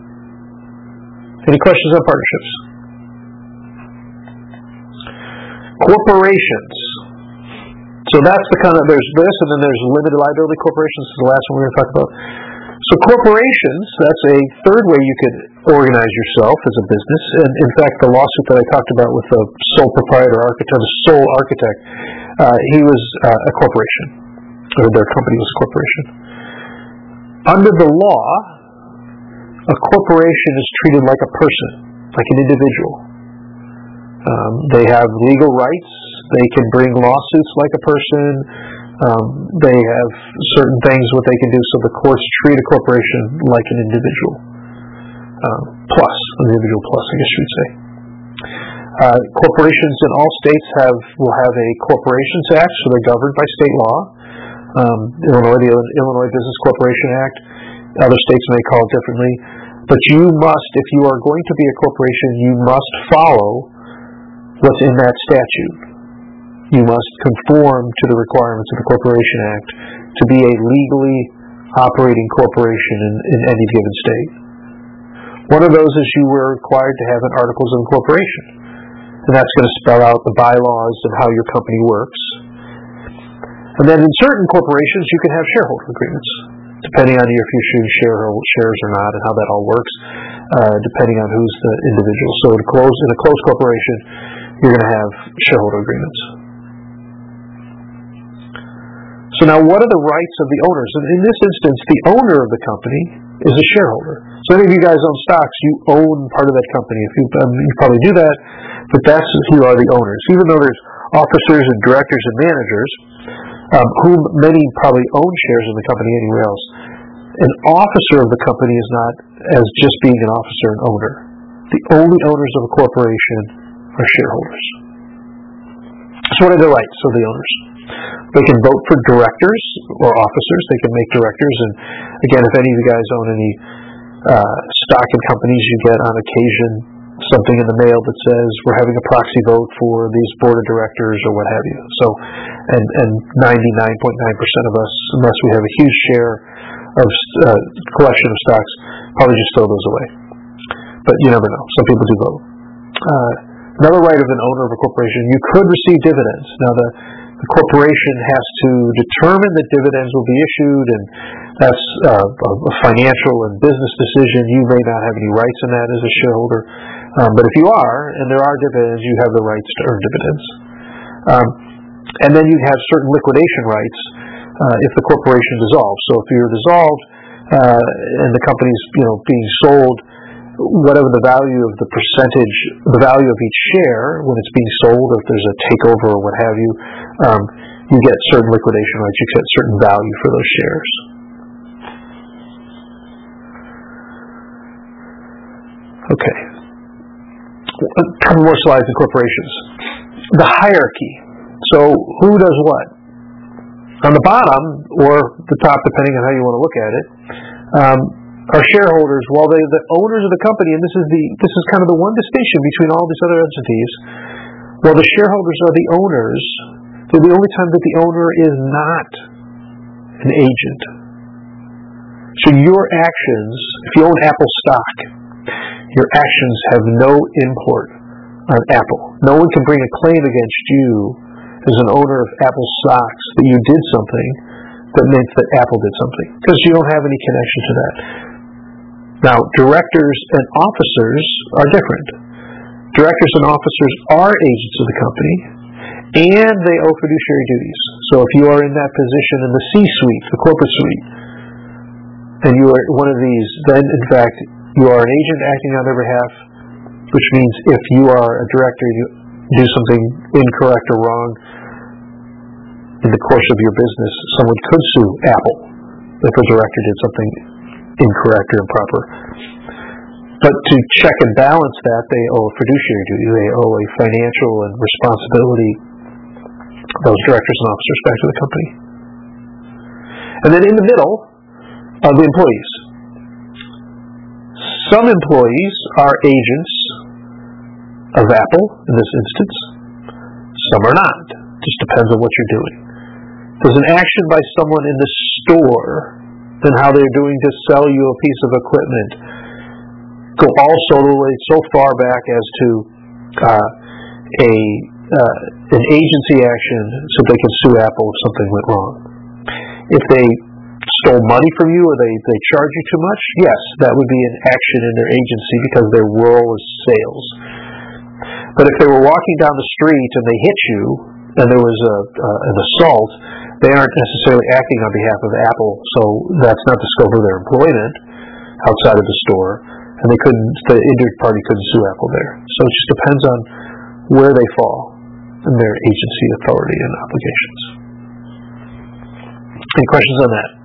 Any questions on partnerships? Corporations. So that's the kind of, there's this, and then there's limited liability corporations. This is the last one we're going to talk about. So corporations, that's a third way you could organize yourself as a business. And in fact, the lawsuit that I talked about with the sole proprietor architect, the sole architect, uh, he was uh, a corporation, or their company was a corporation. Under the law, a corporation is treated like a person, like an individual. Um, they have legal rights. They can bring lawsuits like a person. Um, they have certain things what they can do, so the courts treat a corporation like an individual. Um, plus, an individual plus, I guess you would say. Uh, corporations in all states have will have a Corporations Act, so they're governed by state law. Um, Illinois, the Illinois Business Corporation Act. Other states may call it differently. But you must, if you are going to be a corporation, you must follow what's in that statute. You must conform to the requirements of the Corporation Act to be a legally operating corporation in, in any given state. One of those is you were required to have an Articles of Incorporation. And that's going to spell out the bylaws of how your company works. And then in certain corporations, you can have shareholder agreements, depending on if you issue shares or not and how that all works, uh, depending on who's the individual. So in a closed, in a closed corporation, you're going to have shareholder agreements. So now what are the rights of the owners? And in this instance, the owner of the company is a shareholder. So any of you guys own stocks, you own part of that company. If you, um, you probably do that, but that's who are the owners. Even though there's officers and directors and managers, um, whom many probably own shares in the company anywhere else, an officer of the company is not as just being an officer and owner. The only owners of a corporation are shareholders. So what are the rights of the owners? They can vote for directors or officers. They can make directors. And again, if any of you guys own any uh, stock in companies, you get on occasion something in the mail that says we're having a proxy vote for these board of directors or what have you. So, and, and ninety-nine point nine percent of us, unless we have a huge share of uh, collection of stocks, probably just throw those away. But you never know. Some people do vote. Uh, another right of an owner of a corporation, you could receive dividends. Now, the The corporation has to determine that dividends will be issued, and that's uh, a financial and business decision. You may not have any rights in that as a shareholder, um, but if you are, and there are dividends, you have the rights to earn dividends. Um, and then you have certain liquidation rights uh, if the corporation dissolves. So if you're dissolved uh, and the company's you know being sold, whatever the value of the percentage, the value of each share when it's being sold, or if there's a takeover or what have you, um, you get certain liquidation rights. You get certain value for those shares. Okay. A couple more slides in corporations. The hierarchy. So who does what? On the bottom, or the top, depending on how you want to look at it, um, our shareholders, while they the owners of the company, and this is the this is kind of the one distinction between all these other entities, while the shareholders are the owners, they're the only time that the owner is not an agent. So your actions, if you own Apple stock, your actions have no import on Apple. No one can bring a claim against you as an owner of Apple stocks that you did something that meant that Apple did something, because you don't have any connection to that. Now, directors and officers are different. Directors and officers are agents of the company, and they owe fiduciary duties. So if you are in that position in the C-suite, the corporate suite, and you are one of these, then in fact, you are an agent acting on their behalf, which means if you are a director, you do something incorrect or wrong in the course of your business, someone could sue Apple if a director did something incorrect or improper. But to check and balance that, they owe a fiduciary duty. They owe a financial and responsibility, those directors and officers, back to the company. And then in the middle are the employees. Some employees are agents of Apple, in this instance. Some are not. It just depends on what you're doing. There's an action by someone in the store than how they're doing to sell you a piece of equipment. Go also so far back as to uh, a uh, an agency action so they can sue Apple if something went wrong. If they stole money from you or they, they charge you too much, yes, that would be an action in their agency because their role is sales. But if they were walking down the street and they hit you and there was a, uh, an assault, they aren't necessarily acting on behalf of Apple, so that's not the scope of their employment outside of the store, and they couldn't, the injured party couldn't sue Apple there. So it just depends on where they fall in their agency authority and obligations. Any questions on that?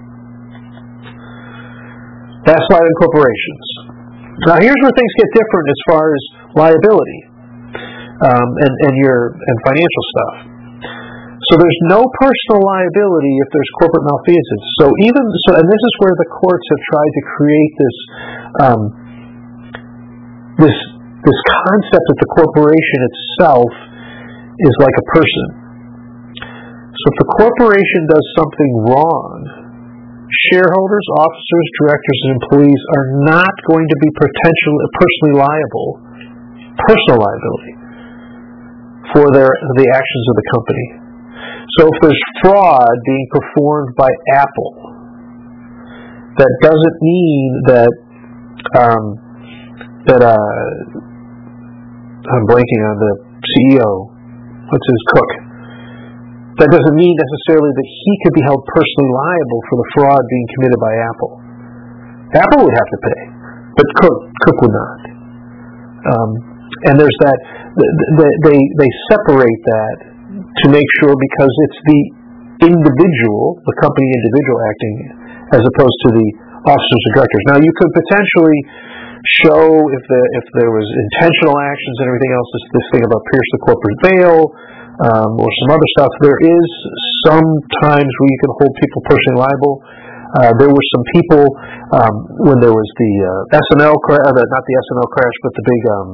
Last slide on corporations. Now here's where things get different as far as liability um, and, and your and financial stuff. So there's no personal liability if there's corporate malfeasance. So even so, and this is where the courts have tried to create this um, this this concept that the corporation itself is like a person. So if the corporation does something wrong, shareholders, officers, directors, and employees are not going to be potentially personally liable, personal liability, for their the actions of the company. So if there's fraud being performed by Apple, that doesn't mean that um, that uh, I'm blanking on the C E O. What's his Cook? That doesn't mean necessarily that he could be held personally liable for the fraud being committed by Apple. Apple would have to pay, but Cook Cook would not. Um, and there's that they they they separate that to make sure, because it's the individual, the company individual acting, as opposed to the officers or directors. Now, you could potentially show if the if there was intentional actions and everything else. This, this thing about pierce the corporate veil, um, or some other stuff. There is some times where you can hold people personally liable. Uh, there were some people um, when there was the uh, S and L crash, uh, not the S and L crash, but the big um,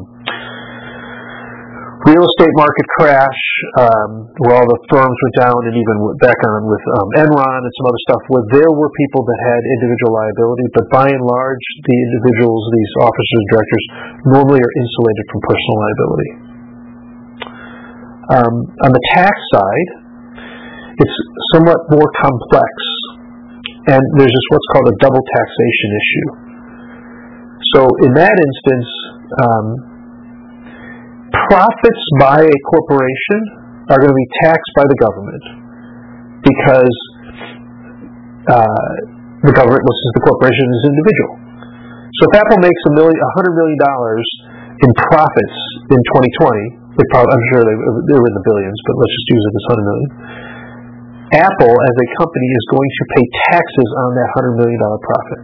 real estate market crash, um, where all the firms went down, and even back on with um, Enron and some other stuff, where there were people that had individual liability, but by and large, the individuals, these officers and directors, normally are insulated from personal liability. Um, on the tax side, it's somewhat more complex, and there's just what's called a double taxation issue. So in that instance, um, profits by a corporation are going to be taxed by the government because uh, the government listens to the corporation as an individual. So if Apple makes a million, a hundred million dollars in profits in twenty twenty, they probably, I'm sure they, they were in the billions, but let's just use it as hundred million. Apple, as a company, is going to pay taxes on that hundred million dollar profit.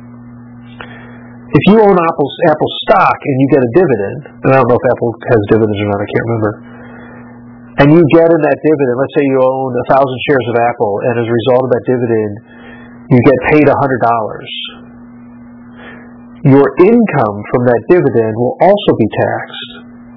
If you own Apple's Apple stock and you get a dividend, and I don't know if Apple has dividends or not, I can't remember, and you get in that dividend, let's say you own a thousand shares of Apple, and as a result of that dividend, you get paid a hundred dollars. Your income from that dividend will also be taxed.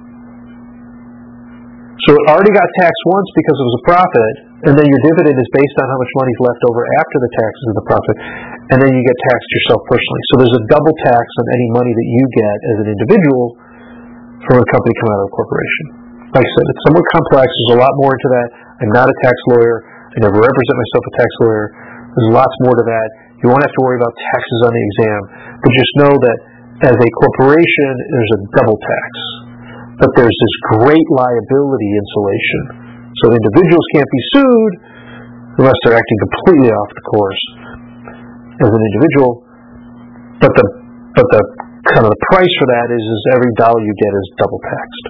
So it already got taxed once because it was a profit, and then your dividend is based on how much money is left over after the taxes of the profit, and then you get taxed yourself personally. So there's a double tax on any money that you get as an individual from a company coming out of a corporation. Like I said, it's somewhat complex. There's a lot more into that. I'm not a tax lawyer. I never represent myself a tax lawyer. There's lots more to that. You won't have to worry about taxes on the exam, but just know that as a corporation, there's a double tax. But there's this great liability insulation. So individuals can't be sued unless they're acting completely off the course as an individual. But the but the kind of the price for that is is every dollar you get is double taxed.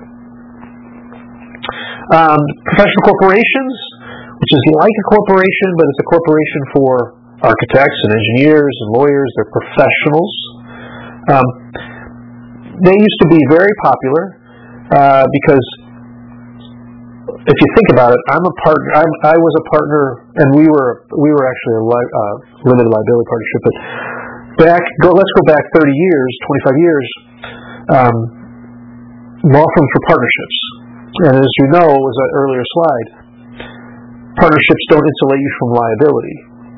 Um, professional corporations, which is like a corporation, but it's a corporation for architects and engineers and lawyers. They're professionals. Um, they used to be very popular uh, because if you think about it, I'm a partner. I'm, I was a partner, and we were we were actually a li- uh, limited liability partnership. But back, go, let's go back thirty years, twenty-five years. Um, law firms were partnerships, and as you know, as an earlier slide, partnerships don't insulate you from liability.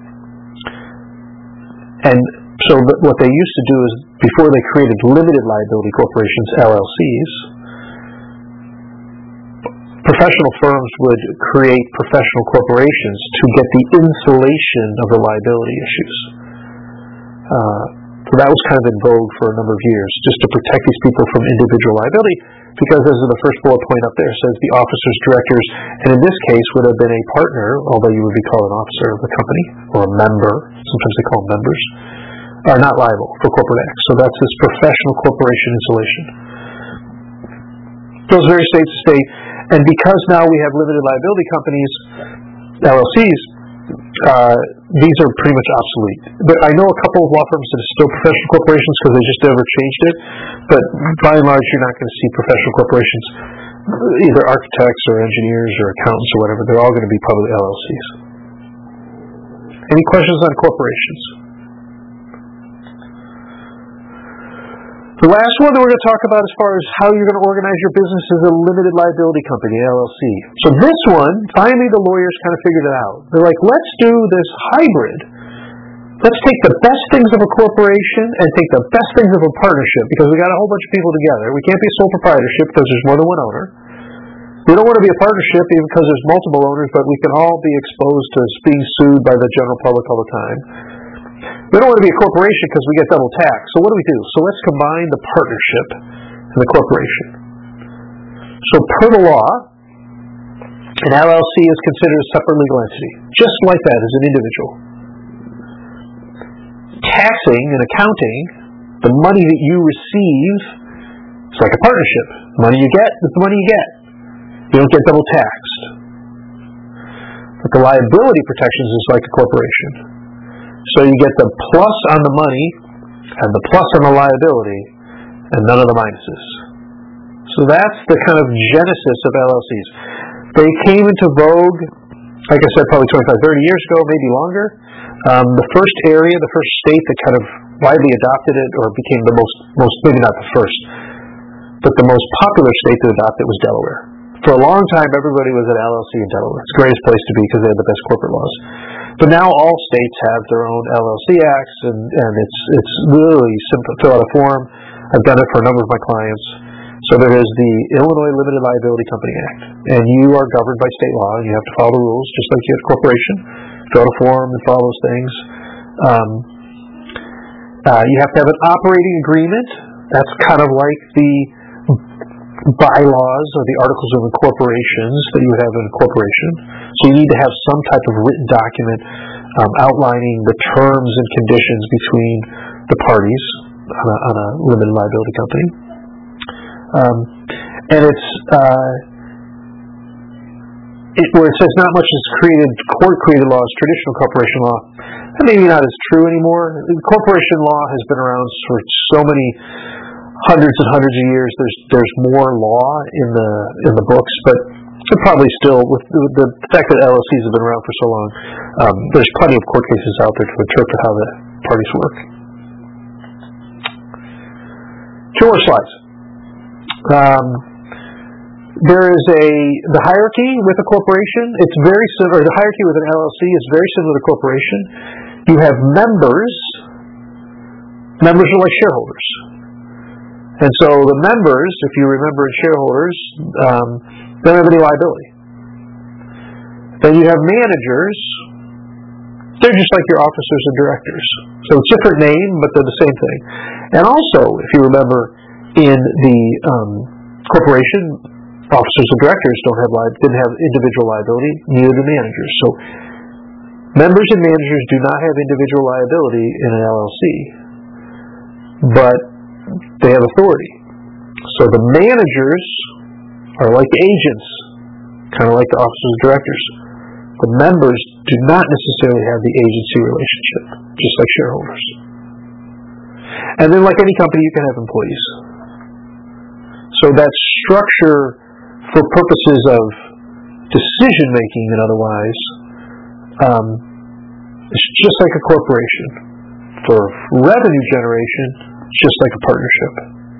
And so, th- what they used to do is, before they created limited liability corporations, L L Cs. professional firms would create professional corporations to get the insulation of the liability issues. Uh, so that was kind of in vogue for a number of years, just to protect these people from individual liability, because as the first bullet point up there says, the officers, directors, and in this case would have been a partner, although you would be called an officer of the company, or a member, sometimes they call them members, are not liable for corporate acts. So that's this professional corporation insulation. Goes very state to state, and because now we have limited liability companies, L L Cs, uh, these are pretty much obsolete. But I know a couple of law firms that are still professional corporations because they just never changed it, but by and large you're not going to see professional corporations, either architects or engineers or accountants or whatever. They're all going to be public L L Cs. Any questions on corporations? The last one that we're going to talk about as far as how you're going to organize your business is a limited liability company, L L C. So this one, finally the lawyers kind of figured it out. They're like, let's do this hybrid. Let's take the best things of a corporation and take the best things of a partnership, because we got a whole bunch of people together. We can't be a sole proprietorship because there's more than one owner. We don't want to be a partnership even because there's multiple owners, but we can all be exposed to being sued by the general public all the time. We don't want to be a corporation because we get double tax. So what do we do? So let's combine the partnership and the corporation. So per the law, an L L C is considered a separate legal entity, just like that as an individual. Taxing and accounting, the money that you receive, it's like a partnership. The money you get is the money you get. You don't get double taxed. But the liability protections is like a corporation. So you get the plus on the money and the plus on the liability and none of the minuses. So that's the kind of genesis of L L Cs. They came into vogue, like I said, probably twenty-five, thirty years ago, maybe longer. Um, the first area, the first state that kind of widely adopted it or became the most, most maybe not the first, but the most popular state to adopt it was Delaware. For a long time, everybody was an L L C in Delaware. It's the greatest place to be because they had the best corporate laws. But now all states have their own L L C acts, and, and it's it's really simple. Fill out a form. I've done it for a number of my clients. So there is the Illinois Limited Liability Company Act, and you are governed by state law, and you have to follow the rules just like you have a corporation. Fill out a form and follow those things. Um, uh, you have to have an operating agreement. That's kind of like the bylaws or the articles of incorporations that you would have in a corporation. So you need to have some type of written document um, outlining the terms and conditions between the parties on a, on a limited liability company. Um, and it's uh, it, where it says not much is created, court-created law is traditional corporation law. That maybe not as true anymore. Corporation law has been around for so many hundreds and hundreds of years. There's there's more law in the in the books, but probably still with the, the fact that L L Cs have been around for so long, um, there's plenty of court cases out there to interpret how the parties work. Two more slides. Um, there is a the hierarchy with a corporation. It's very similar. The hierarchy with an L L C is very similar to corporation. You have members. Members are like shareholders. And so the members, if you remember in shareholders, um, don't have any liability. Then you have managers. They're just like your officers and directors. So it's a different name, but they're the same thing. And also, if you remember, in the um, corporation, officers and directors don't have li- didn't have individual liability, neither do managers. So members and managers do not have individual liability in an L L C, but they have authority. So the managers are like agents, kind of like the officers and directors. The members do not necessarily have the agency relationship, just like shareholders. And then like any company, you can have employees. So that structure for purposes of decision-making and otherwise um, is just like a corporation. For revenue generation, just like a partnership.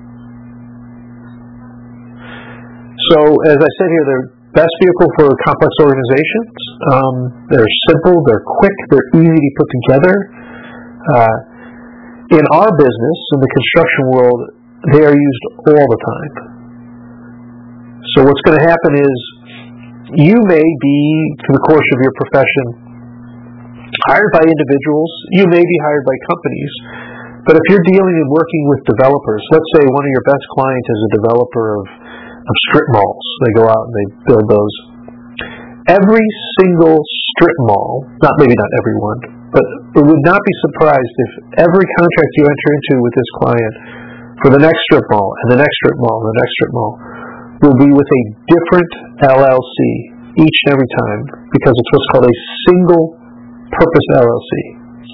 So, as I said here, they're best vehicle for complex organizations. Um, they're simple, they're quick, they're easy to put together. Uh, in our business, in the construction world, they are used all the time. So what's going to happen is you may be, through the course of your profession, hired by individuals. You may be hired by companies. But if you're dealing and working with developers, let's say one of your best clients is a developer of, of strip malls. They go out and they build those. Every single strip mall, not maybe not every one, but it would not be surprised if every contract you enter into with this client for the next strip mall and the next strip mall and the next strip mall will be with a different L L C each and every time, because it's what's called a single purpose L L C.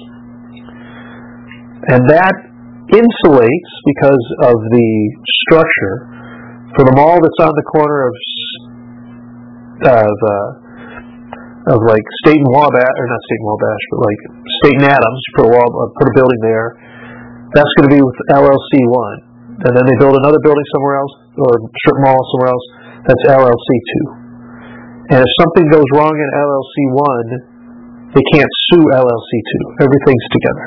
And that insulates, because of the structure, for the mall that's on the corner of of, uh, of like State and Wabash, or not State and Wabash, but like State and Adams, put a, wall, uh, put a building there, that's going to be with L L C one. And then they build another building somewhere else, or strip mall somewhere else, that's L L C two. And if something goes wrong in L L C one, they can't sue L L C two. Everything's together.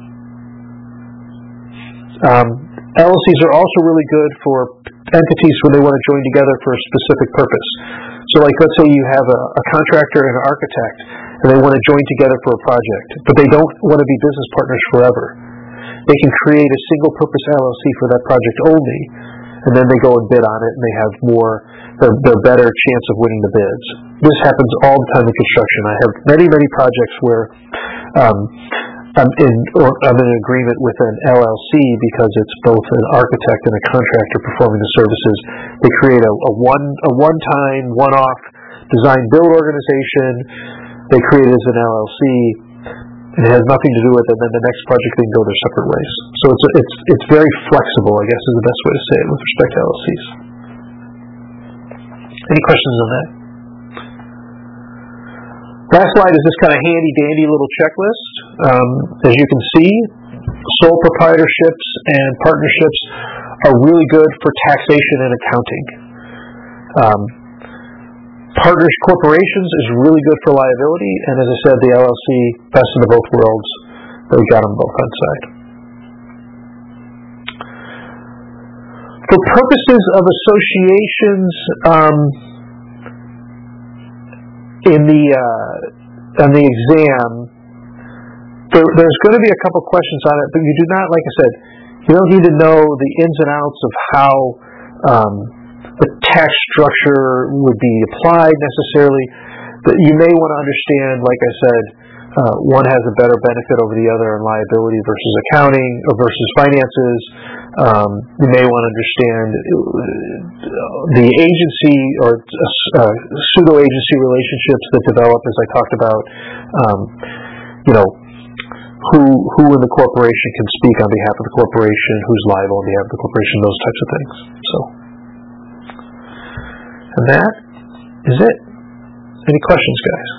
Um, L L Cs are also really good for entities when they want to join together for a specific purpose. So like, let's say you have a, a contractor and an architect, and they want to join together for a project, but they don't want to be business partners forever. They can create a single purpose L L C for that project only, and then they go and bid on it, and they have more, they're, they're better chance of winning the bids. This happens all the time in construction. I have many, many projects where um, I'm in, or I'm in agreement with an L L C because it's both an architect and a contractor performing the services. They create a, a one a one-time, one-off design build organization. They create it as an L L C. And it has nothing to do with it, and then the next project they can go their separate ways. So it's it's it's very flexible, I guess, is the best way to say it with respect to L L Cs. Any questions on that? Last slide is this kind of handy-dandy little checklist. Um, as you can see, sole proprietorships and partnerships are really good for taxation and accounting. Um, partners, corporations is really good for liability, and as I said, the L L C, best of the both worlds. We got them both on site. For purposes of associations, um, in the uh, on the exam, there, there's going to be a couple questions on it, but you do not, like I said, you don't need to know the ins and outs of how um, the tax structure would be applied necessarily. But you may want to understand, like I said, uh, one has a better benefit over the other in liability versus accounting or versus finances. Um, you may want to understand the agency or uh, pseudo-agency relationships that develop, as I talked about. Um, you know, who who in the corporation can speak on behalf of the corporation, who's liable on behalf of the corporation, those types of things. So, and that is it. Any questions, guys?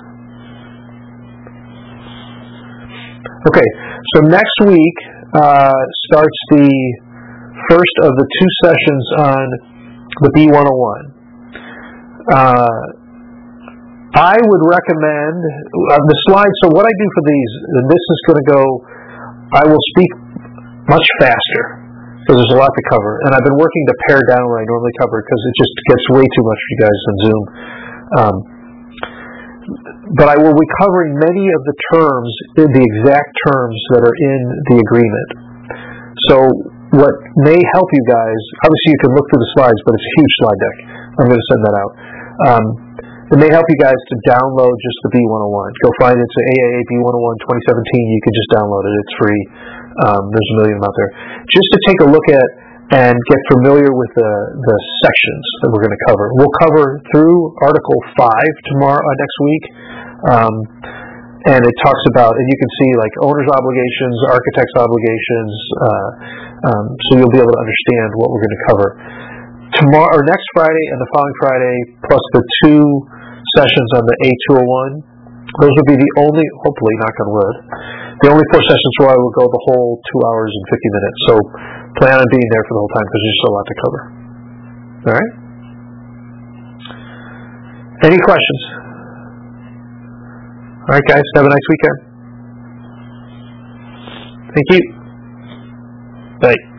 Okay, so next week uh, starts the first of the two sessions on the B one oh one. Uh, I would recommend uh, the slides. So what I do for these, and this is going to go, I will speak much faster because there's a lot to cover. And I've been working to pare down what I normally cover because it just gets way too much for you guys on Zoom. Um, but I will be covering many of the terms, the exact terms that are in the agreement. So what may help you guys, obviously you can look through the slides, but it's a huge slide deck. I'm going to send that out. Um, it may help you guys to download just the B one oh one. Go find it. It's A A A B one oh one twenty seventeen. You can just download it. It's free. Um, there's a million of them out there. Just to take a look at and get familiar with the, the sections that we're going to cover. We'll cover through Article five tomorrow, uh, next week. Um, and it talks about, and you can see like owner's obligations, architect's obligations, uh, um, so you'll be able to understand what we're going to cover. Tomorrow, or next Friday and the following Friday, plus the two sessions on the A two oh one, those will be the only, hopefully, knock on wood, the only four sessions where I will go the whole two hours and fifty minutes. So plan on being there for the whole time because there's just a lot to cover. All right? Any questions? All right, guys, have a nice weekend. Thank you. Bye.